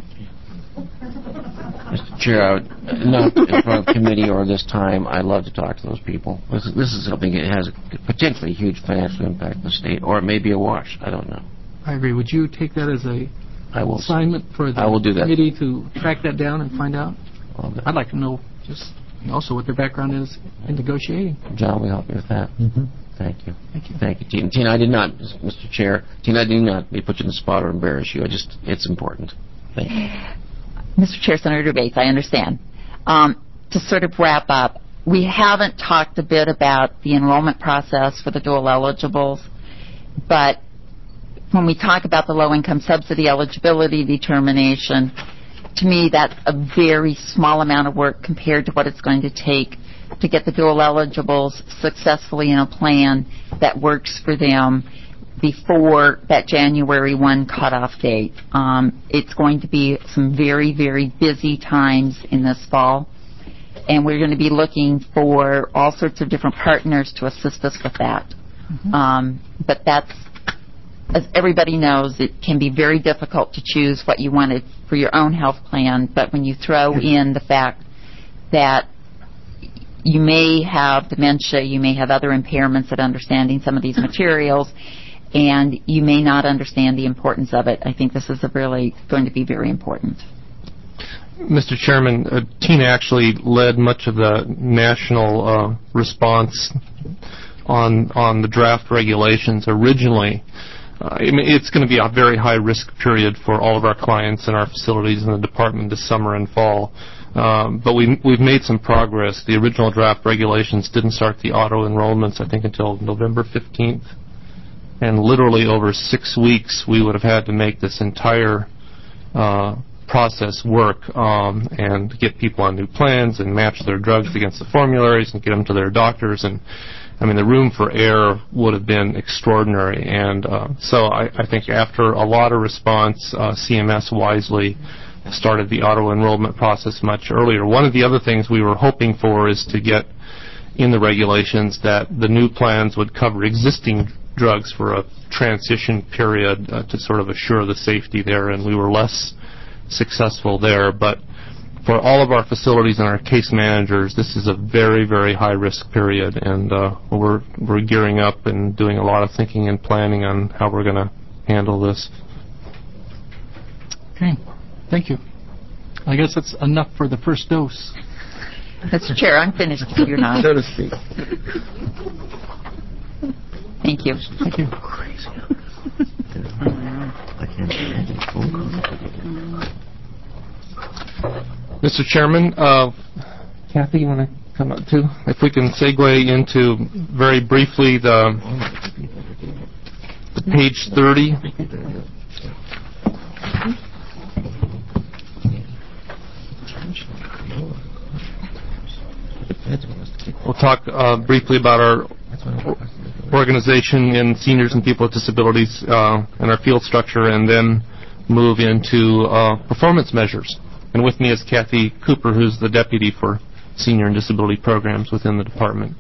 Mr. Chair, not in front of committee or this time, I'd love to talk to those people. This is something that has a potentially huge financial impact on the state, or it may be a wash. I don't know. I agree. Would you take that as a assignment for the committee to track that down and find out? I'd like to know just also what their background is in negotiating. John will help me with that. Mm-hmm. Thank you. Thank you. Thank you, Tina. I did not, Mr. Chair. Tina, I did not put you in the spot or embarrass you. It's important. Thank you. Mr. Chair, Senator Bates, I understand. To sort of wrap up, we haven't talked a bit about the enrollment process for the dual eligibles, but when we talk about the low-income subsidy eligibility determination, to me that's a very small amount of work compared to what it's going to take to get the dual eligibles successfully in a plan that works for them before that January 1 cutoff date. It's going to be some very, very busy times in this fall, and we're going to be looking for all sorts of different partners to assist us with that. But that's, as everybody knows, it can be very difficult to choose what you wanted for your own health plan, but when you throw in the fact that you may have dementia, you may have other impairments at understanding some of these materials, and you may not understand the importance of it, I think this is really going to be very important. Mr. Chairman, Tina actually led much of the national response on the draft regulations originally. It's going to be a very high-risk period for all of our clients and our facilities in the department this summer and fall. But we've made some progress. The original draft regulations didn't start the auto-enrollments, I think, until November 15th. And literally over 6 weeks, we would have had to make this entire process work and get people on new plans and match their drugs against the formularies and get them to their doctors. And I mean, the room for error would have been extraordinary. And so I think after a lot of response, CMS wisely started the auto-enrollment process much earlier. One of the other things we were hoping for is to get in the regulations that the new plans would cover existing drugs for a transition period to sort of assure the safety there, and we were less successful there. But for all of our facilities and our case managers, this is a very, very high-risk period, and we're gearing up and doing a lot of thinking and planning on how we're going to handle this. Okay. Thank you. I guess that's enough for the first dose. Mr. Chair, I'm finished if you're not. So to speak. Thank you. Thank you. Mr. Chairman, Kathy, you want to come up too? If we can segue into very briefly the page 30. We'll talk briefly about our organization in seniors and people with disabilities and our field structure, and then move into performance measures. And with me is Kathy Cooper, who's the deputy for senior and disability programs within the department.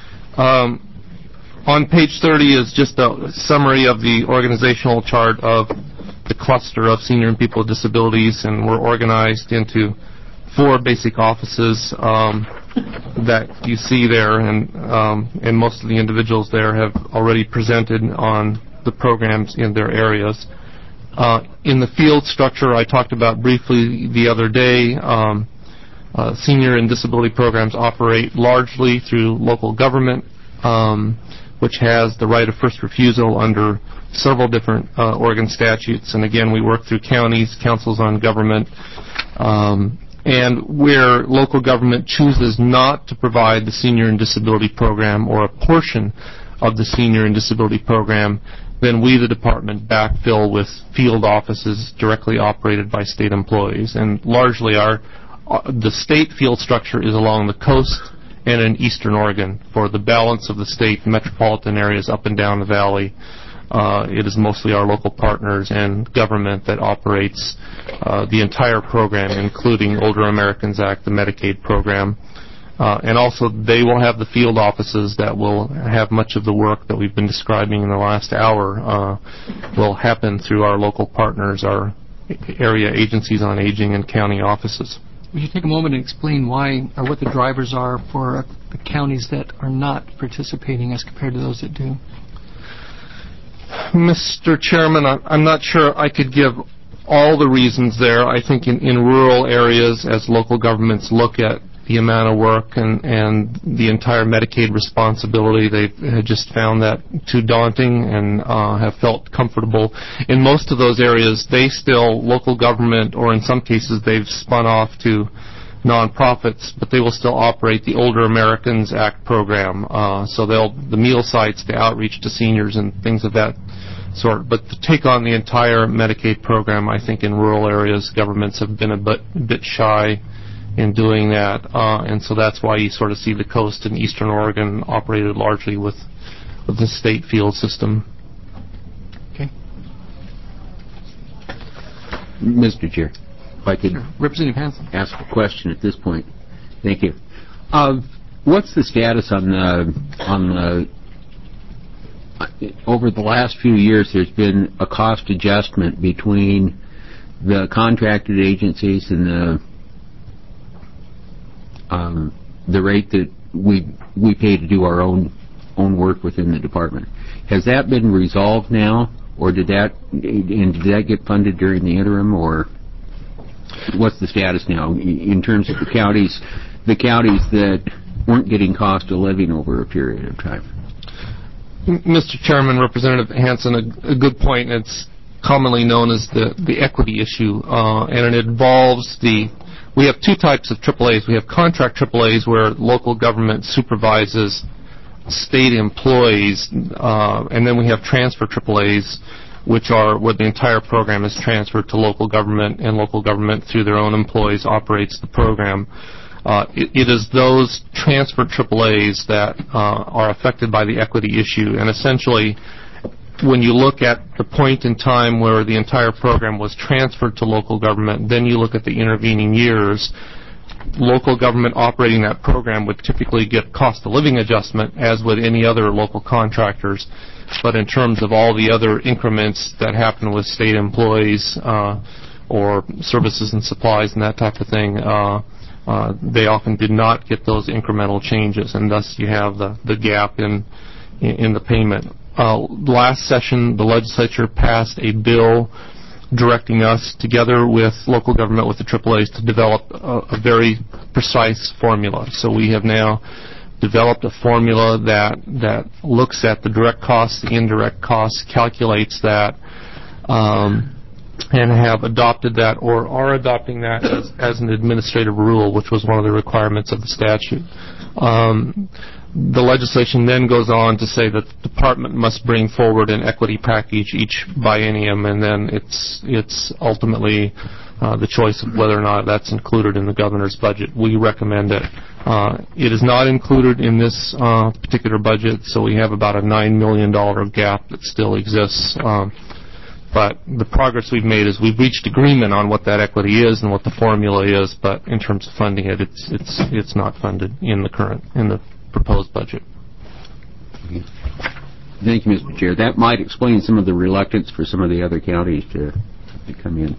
On page 30 is just a summary of the organizational chart of the cluster of senior and people with disabilities, and we're organized into 4 basic offices that you see there, and most of the individuals there have already presented on the programs in their areas. In the field structure I talked about briefly the other day, senior and disability programs operate largely through local government, which has the right of first refusal under several different Oregon statutes. And again, we work through counties, councils on government, and where local government chooses not to provide the senior and disability program or a portion of the senior and disability program, then we, the department, backfill with field offices directly operated by state employees. And largely the state field structure is along the coast and in eastern Oregon. For the balance of the state metropolitan areas up and down the valley, it is mostly our local partners and government that operates the entire program, including Older Americans Act, the Medicaid program. And also they will have the field offices that will have much of the work that we've been describing in the last hour will happen through our local partners, our area agencies on aging and county offices. Would you take a moment and explain why or what the drivers are for the counties that are not participating as compared to those that do? Mr. Chairman, I'm not sure I could give all the reasons there. I think in rural areas, as local governments look at the amount of work and the entire Medicaid responsibility, they have just found that too daunting and have felt comfortable. In most of those areas, they still, local government, or in some cases they've spun off to nonprofits, but they will still operate the Older Americans Act program. So the meal sites, the outreach to seniors and things of that sort. But to take on the entire Medicaid program, I think in rural areas, governments have been a bit shy in doing that. And so that's why you sort of see the coast and eastern Oregon operated largely with the state field system. Okay. Mr. Chair, if I could Representative Hanson. ask a question at this point. Thank you. What's the status on the over the last few years, there's been a cost adjustment between the contracted agencies and the rate that we pay to do our own work within the department. Has that been resolved now, or did that get funded during the interim, or what's the status now in terms of the counties that weren't getting cost of living over a period of time? Mr. Chairman, Representative Hanson, a good point. It's commonly known as the equity issue, and it involves we have two types of AAAs. We have contract AAAs where local government supervises state employees, and then we have transfer AAAs, which are where the entire program is transferred to local government, and local government through their own employees operates the program. It is those transfer AAAs that are affected by the equity issue, and essentially when you look at the point in time where the entire program was transferred to local government, then you look at the intervening years, local government operating that program would typically get cost of living adjustment, as would any other local contractors. But in terms of all the other increments that happen with state employees or services and supplies and that type of thing, they often did not get those incremental changes, and thus you have the gap in the payment. Last session, the legislature passed a bill directing us, together with local government, with the AAAs, to develop a very precise formula. So we have now developed a formula that looks at the direct costs, the indirect costs, calculates that, and have adopted that or are adopting that as an administrative rule, which was one of the requirements of the statute. The legislation then goes on to say that the department must bring forward an equity package each biennium, and then it's ultimately the choice of whether or not that's included in the governor's budget. We recommend it. It is not included in this particular budget, so we have about a $9 million gap that still exists. But the progress we've made is we've reached agreement on what that equity is and what the formula is, but in terms of funding it, it's not funded in the proposed budget. Thank you, Mr. Chair. That might explain some of the reluctance for some of the other counties to come in.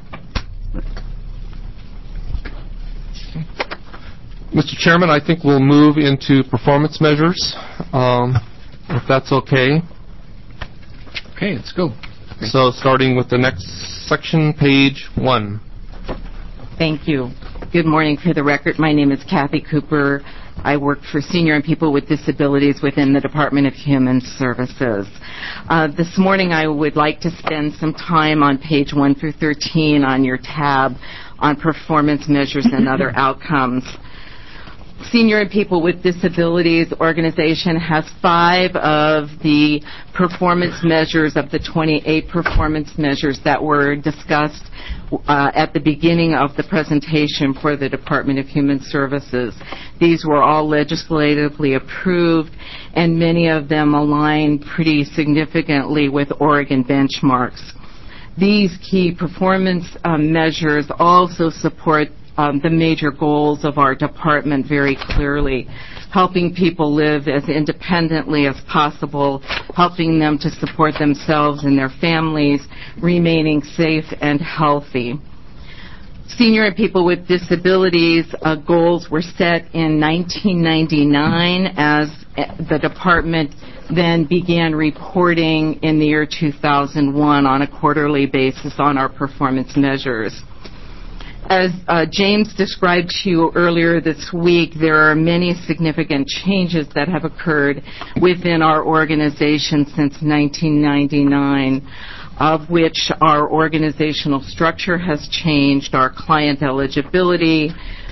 Mr. Chairman, I think we'll move into performance measures, if that's okay. Okay, let's go. So starting with the next section, page 1. Thank you. Good morning. For the record, my name is Kathy Cooper. I work for senior and people with disabilities within the Department of Human Services. This morning I would like to spend some time on page 1 through 13 on your tab on performance measures and other outcomes. Senior and People with Disabilities organization has 5 of the performance measures of the 28 performance measures that were discussed at the beginning of the presentation for the Department of Human Services. These were all legislatively approved, and many of them align pretty significantly with Oregon benchmarks. These key performance measures also support the major goals of our department very clearly: helping people live as independently as possible, helping them to support themselves and their families, remaining safe and healthy. Senior and People with Disabilities goals were set in 1999 as the department then began reporting in the year 2001 on a quarterly basis on our performance measures. As James described to you earlier this week, there are many significant changes that have occurred within our organization since 1999, of which our organizational structure has changed, our client eligibility,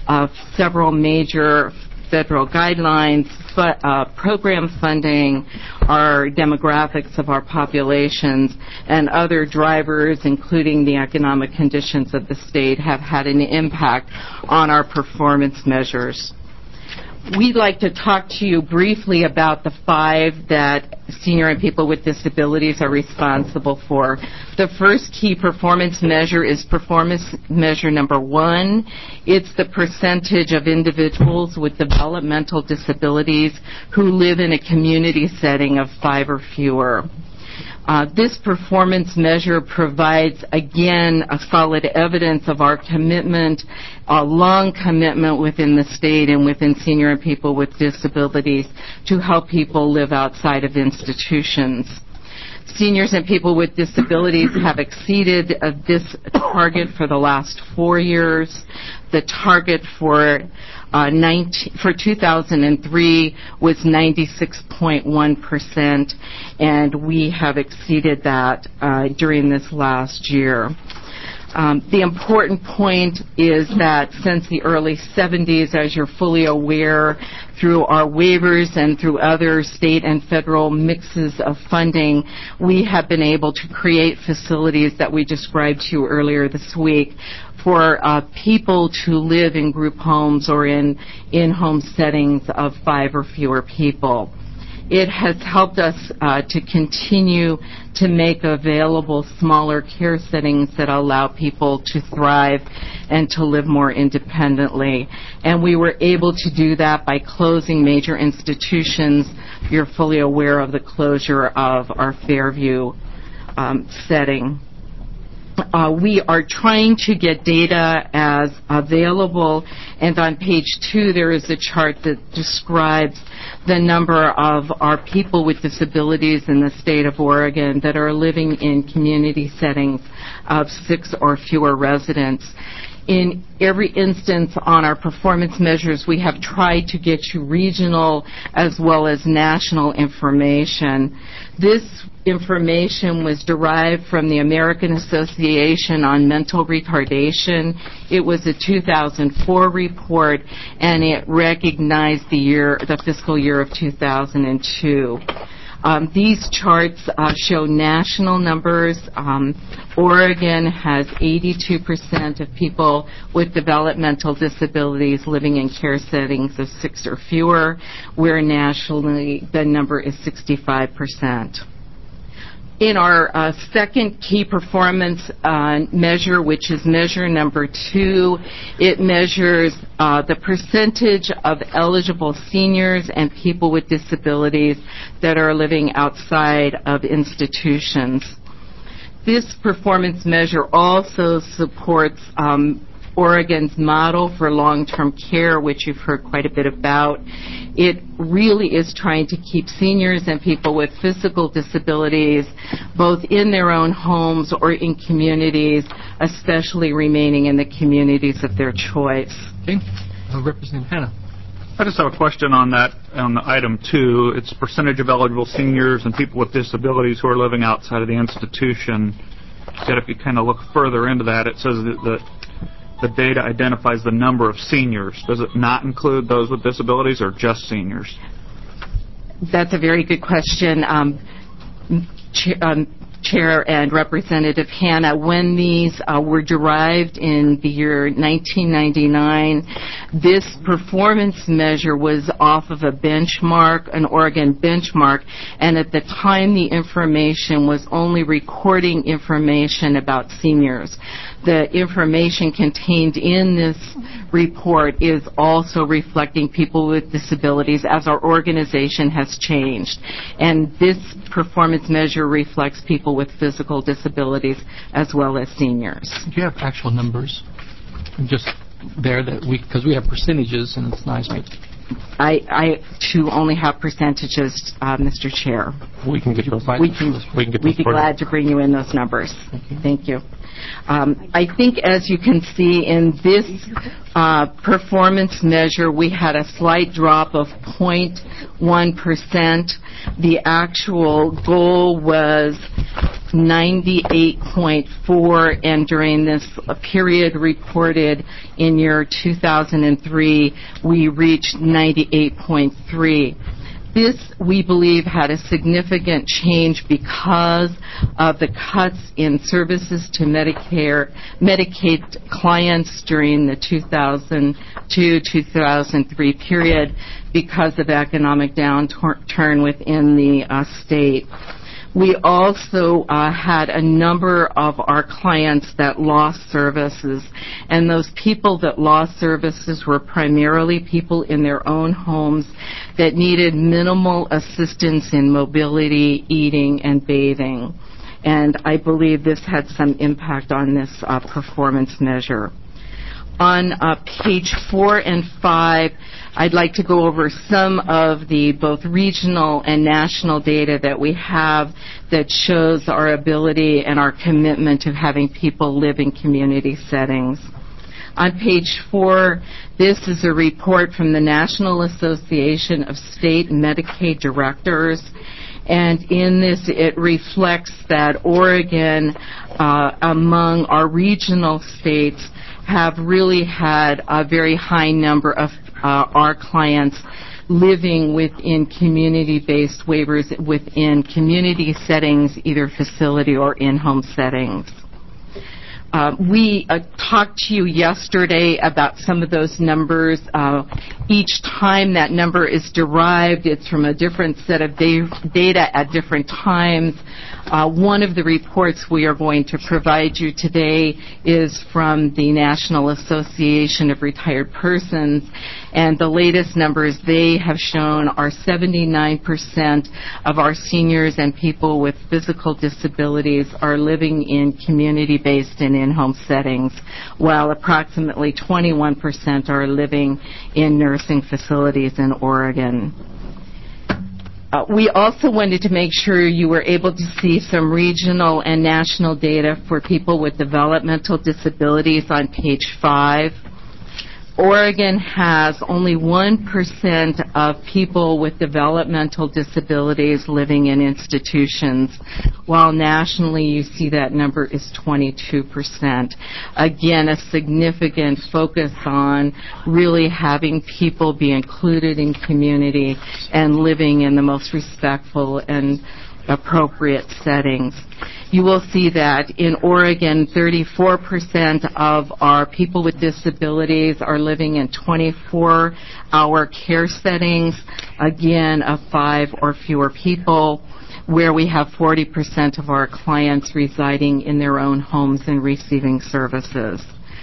several major federal guidelines, but program funding, our demographics of our populations, and other drivers, including the economic conditions of the state, have had an impact on our performance measures. We'd like to talk to you briefly about the 5 that senior and people with disabilities are responsible for. The first key performance measure is performance measure number 1. It's the percentage of individuals with developmental disabilities who live in a community setting of 5 or fewer. This performance measure provides, again, a solid evidence of our commitment, a long commitment within the state and within senior and people with disabilities to help people live outside of institutions. Seniors and people with disabilities have exceeded this target for the last 4 years. The target for 2003 was 96.1%, and we have exceeded that during this last year. The important point is that since the early 70s, as you're fully aware, through our waivers and through other state and federal mixes of funding, we have been able to create facilities that we described to you earlier this week for people to live in group homes or in in-home settings of 5 or fewer people. It has helped us to continue to make available smaller care settings that allow people to thrive and to live more independently. And we were able to do that by closing major institutions. You're fully aware of the closure of our Fairview setting. We are trying to get data as available, and on page 2 there is a chart that describes the number of our people with disabilities in the state of Oregon that are living in community settings of 6 or fewer residents. In every instance on our performance measures, we have tried to get you regional as well as national information. This information was derived from the American Association on Mental Retardation. It was a 2004 report, and it recognized the fiscal year of 2002. These charts show national numbers. Oregon has 82% of people with developmental disabilities living in care settings of 6 or fewer, where nationally the number is 65%. In our second key performance measure, which is measure number 2, it measures the percentage of eligible seniors and people with disabilities that are living outside of institutions. This performance measure also supports Oregon's model for long-term care, which you've heard quite a bit about. It really is trying to keep seniors and people with physical disabilities both in their own homes or in communities, especially remaining in the communities of their choice. Okay. Representative Hanna. I just have a question on that, on item 2. It's percentage of eligible seniors and people with disabilities who are living outside of the institution. Yet if you kind of look further into that, it says that the data identifies the number of seniors. Does it not include those with disabilities or just seniors? That's a very good question. Chair and Representative Hanna, when these were derived in the year 1999, this performance measure was off of a benchmark, an Oregon benchmark, and at the time the information was only recording information about seniors. The information contained in this report is also reflecting people with disabilities as our organization has changed. And this performance measure reflects people with physical disabilities as well as seniors. Do you have actual numbers? Just there, because we have percentages, and it's nice. I too only have percentages, Mr. Chair. We can get those. We'd be glad to bring you in those numbers. Thank you. I think, as you can see in this performance measure, we had a slight drop of 0.1%. The actual goal was 98.4, and during this period reported in year 2003, we reached 98.3. This, we believe, had a significant change because of the cuts in services to Medicaid clients during the 2002-2003 period because of economic downturn within the state. We also had a number of our clients that lost services, and those people that lost services were primarily people in their own homes that needed minimal assistance in mobility, eating, and bathing. And I believe this had some impact on this performance measure. On page 4 and 5, I'd like to go over some of the both regional and national data that we have that shows our ability and our commitment to having people live in community settings. On page 4, this is a report from the National Association of State Medicaid Directors. And in this, it reflects that Oregon, among our regional states, have really had a very high number of our clients living within community-based waivers within community settings, either facility or in-home settings. We talked to you yesterday about some of those numbers. Each time that number is derived, it's from a different set of data at different times. One of the reports we are going to provide you today is from the National Association of Retired Persons, and the latest numbers they have shown are 79% of our seniors and people with physical disabilities are living in community-based and in-home settings, while approximately 21% are living in nursing facilities in Oregon. We also wanted to make sure you were able to see some regional and national data for people with developmental disabilities on page 5. Oregon has only 1% of people with developmental disabilities living in institutions, while nationally you see that number is 22%. Again, a significant focus on really having people be included in community and living in the most respectful and appropriate settings. You will see that in Oregon, 34% of our people with disabilities are living in 24-hour care settings, again, of 5 or fewer people, where we have 40% of our clients residing in their own homes and receiving services.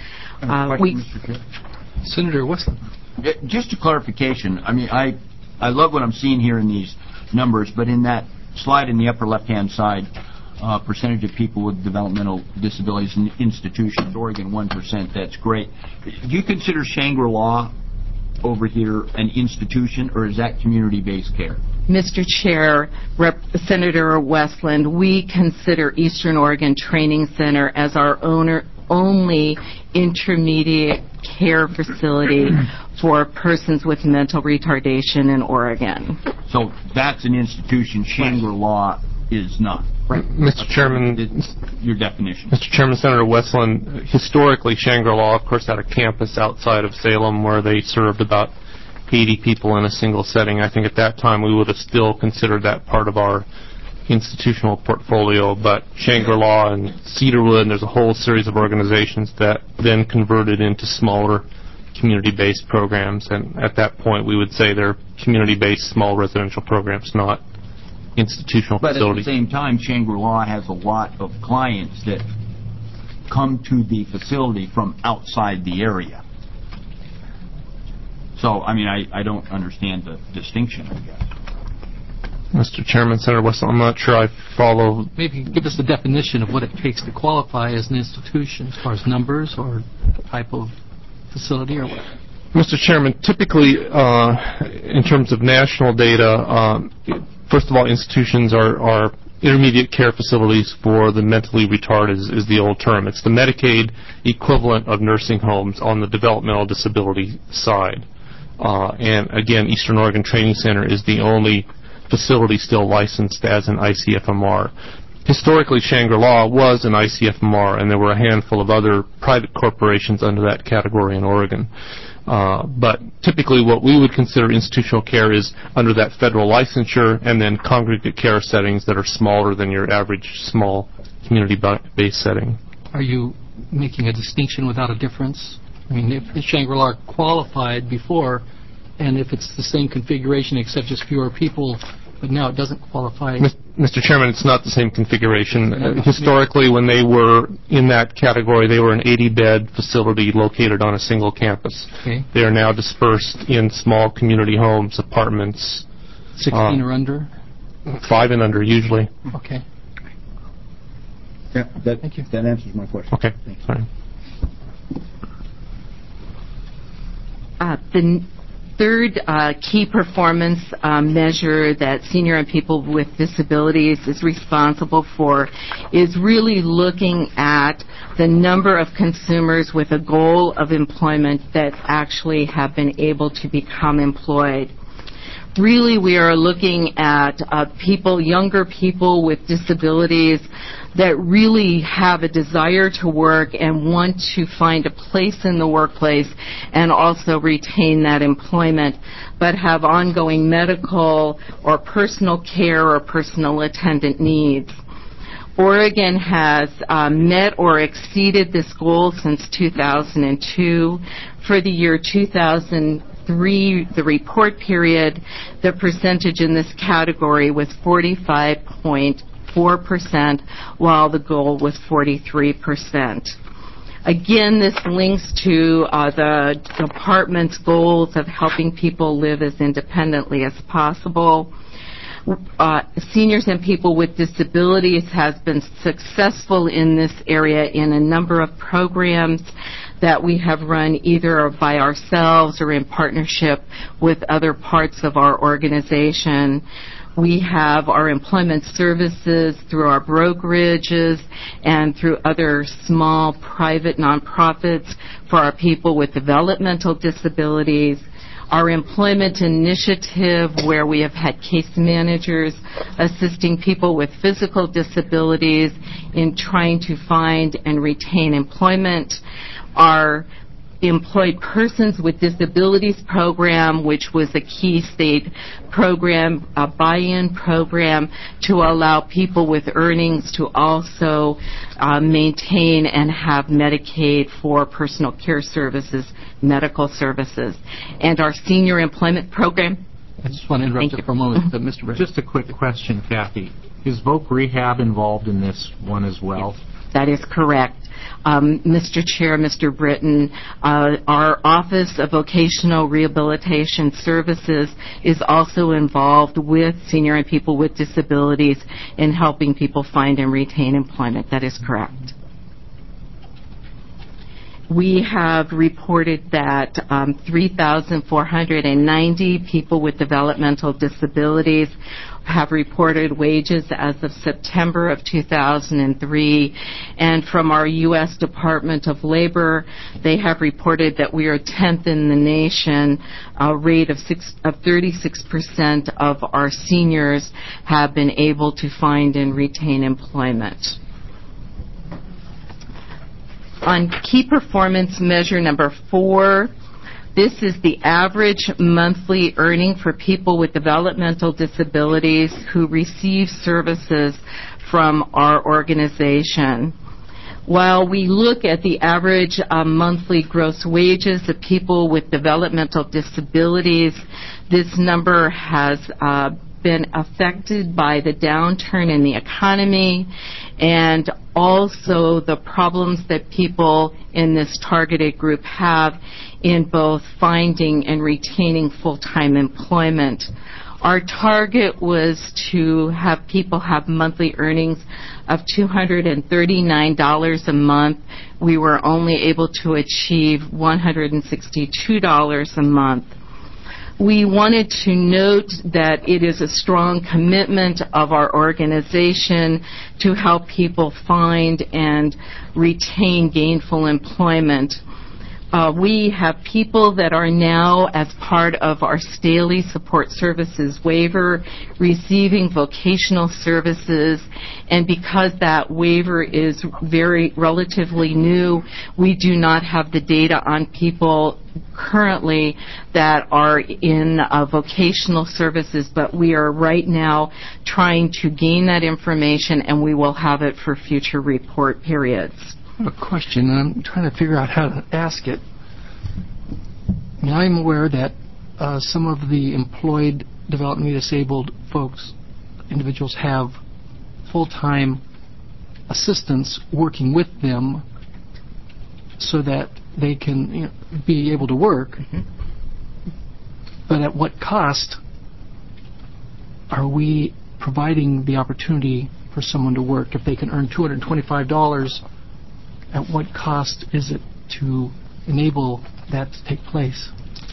Senator Westland. Just a clarification. I mean, I love what I'm seeing here in these numbers, but in that slide in the upper left-hand side, percentage of people with developmental disabilities in institutions, Oregon 1%, that's great. Do you consider Shangri-La over here an institution, or is that community-based care? Mr. Chair, Senator Westland, we consider Eastern Oregon Training Center as our only intermediate care facility for persons with mental retardation in Oregon. So that's an institution. Shangri-La is not. Right. Mr. Chairman, your definition. Mr. Chairman, Senator Westland, historically Shangri-La, of course, had a campus outside of Salem where they served about 80 people in a single setting. I think at that time we would have still considered that part of our institutional portfolio, but Shangri-La and Cedarwood, and there's a whole series of organizations that then converted into smaller community-based programs, and at that point we would say they're community-based small residential programs, not institutional facilities. But at the same time, Shangri-La has a lot of clients that come to the facility from outside the area. So, I mean, I don't understand the distinction, I guess. Mr. Chairman, Senator Westland, I'm not sure I follow. Maybe give us the definition of what it takes to qualify as an institution, as far as numbers or type of facility or what? Mr. Chairman, typically, in terms of national data, first of all, institutions are intermediate care facilities for the mentally retarded is the old term. It's the Medicaid equivalent of nursing homes on the developmental disability side. And again, Eastern Oregon Training Center is the only facility still licensed as an ICFMR. historically Shangri-La was an ICFMR, and there were a handful of other private corporations under that category in Oregon. But typically what we would consider institutional care is under that federal licensure, and then congregate care settings that are smaller than your average small community-based setting. Are you making a distinction without a difference? I mean, if Shangri-La qualified before, and if it's the same configuration except just fewer people, but now it doesn't qualify. Mr. Chairman, it's not the same configuration. Historically, when they were in that category, they were an 80-bed facility located on a single campus. Okay. They are now dispersed in small community homes, apartments. 16 or under? 5 and under, usually. Okay. Yeah, Thank you. That answers my question. Okay. Sorry. The third key performance measure that senior and people with disabilities is responsible for is really looking at the number of consumers with a goal of employment that actually have been able to become employed. Really, we are looking at younger people with disabilities that really have a desire to work and want to find a place in the workplace and also retain that employment, but have ongoing medical or personal care or personal attendant needs. Oregon has met or exceeded this goal since 2002. For the year 2003, the report period, the percentage in this category was 45.4%, while the goal was 43%. Again, this links to the department's goals of helping people live as independently as possible. Seniors and people with disabilities has been successful in this area in a number of programs that we have run either by ourselves or in partnership with other parts of our organization. We have our employment services through our brokerages and through other small private nonprofits for our people with developmental disabilities. Our employment initiative, where we have had case managers assisting people with physical disabilities in trying to find and retain employment. Our Employed Persons with Disabilities program, which was a key state program, a buy-in program to allow people with earnings to also maintain and have Medicaid for personal care services, medical services. And our senior employment program. I just want to interrupt you for a moment, Mr. Britton. Just a quick question, Kathy. Is Voc Rehab involved in this one as well? Yes, that is correct. Mr. Chair, Mr. Britton, our Office of Vocational Rehabilitation Services is also involved with senior and people with disabilities in helping people find and retain employment. That is correct. We have reported that 3,490 people with developmental disabilities have reported wages as of September of 2003. And from our U.S. Department of Labor, they have reported that we are 10th in the nation. A rate of 36% of our seniors have been able to find and retain employment. On key performance measure number 4, this is the average monthly earning for people with developmental disabilities who receive services from our organization. While we look at the average monthly gross wages of people with developmental disabilities, this number has been affected by the downturn in the economy and also the problems that people in this targeted group have in both finding and retaining full-time employment. Our target was to have people have monthly earnings of $239 a month. We were only able to achieve $162 a month. We wanted to note that it is a strong commitment of our organization to help people find and retain gainful employment. We have people that are now, as part of our Staley Support Services waiver, receiving vocational services, and because that waiver is very relatively new, we do not have the data on people currently that are in vocational services, but we are right now trying to gain that information, and we will have it for future report periods. A question, and I'm trying to figure out how to ask it. Now, I'm aware that some of the employed developmentally disabled folks, individuals, have full-time assistants working with them so that they can be able to work. Mm-hmm. But at what cost are we providing the opportunity for someone to work? If they can earn $225, at what cost is it to enable that to take place?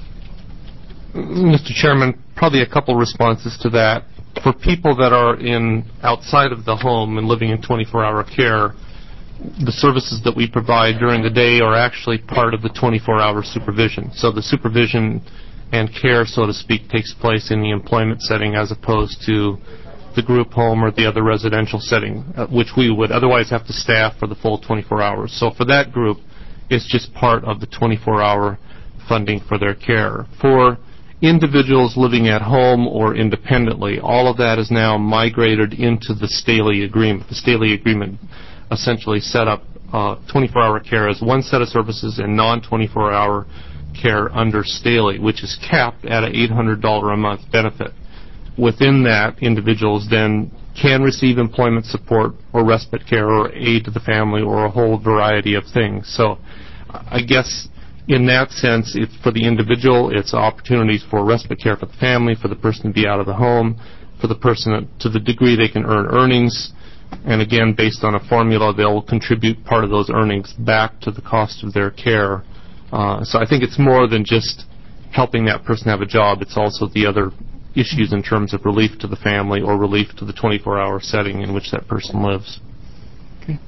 Mr. Chairman, probably a couple responses to that. For people that are outside of the home and living in 24-hour care, the services that we provide during the day are actually part of the 24-hour supervision. So the supervision and care, so to speak, takes place in the employment setting as opposed to the group home or the other residential setting, which we would otherwise have to staff for the full 24 hours. So for that group, it's just part of the 24-hour funding for their care. For individuals living at home or independently, all of that is now migrated into the Staley Agreement. The Staley Agreement essentially set up 24-hour care as one set of services and non-24-hour care under Staley, which is capped at an $800 a month benefit. Within that, individuals then can receive employment support or respite care or aid to the family or a whole variety of things. So I guess in that sense, it's for the individual, it's opportunities for respite care for the family, for the person to be out of the home, for the person to the degree they can earn earnings. And again, based on a formula, they'll contribute part of those earnings back to the cost of their care. So I think it's more than just helping that person have a job. It's also the other issues in terms of relief to the family or relief to the 24-hour setting in which that person lives. Okay.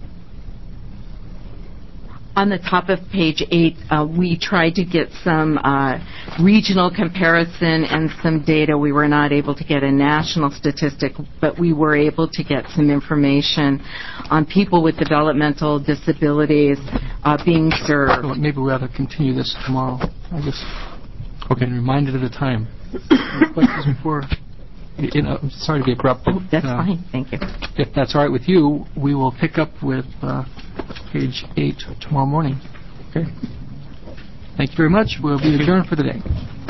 On the top of page 8, we tried to get some regional comparison and some data. We were not able to get a national statistic, but we were able to get some information on people with developmental disabilities being served. Well, maybe we ought to continue this tomorrow. I just been reminded of the time. Any questions before? I'm sorry to be abrupt. Oh, that's fine. Thank you. If that's all right with you, we will pick up with page 8 tomorrow morning. Okay. Thank you very much. We'll be adjourned for the day.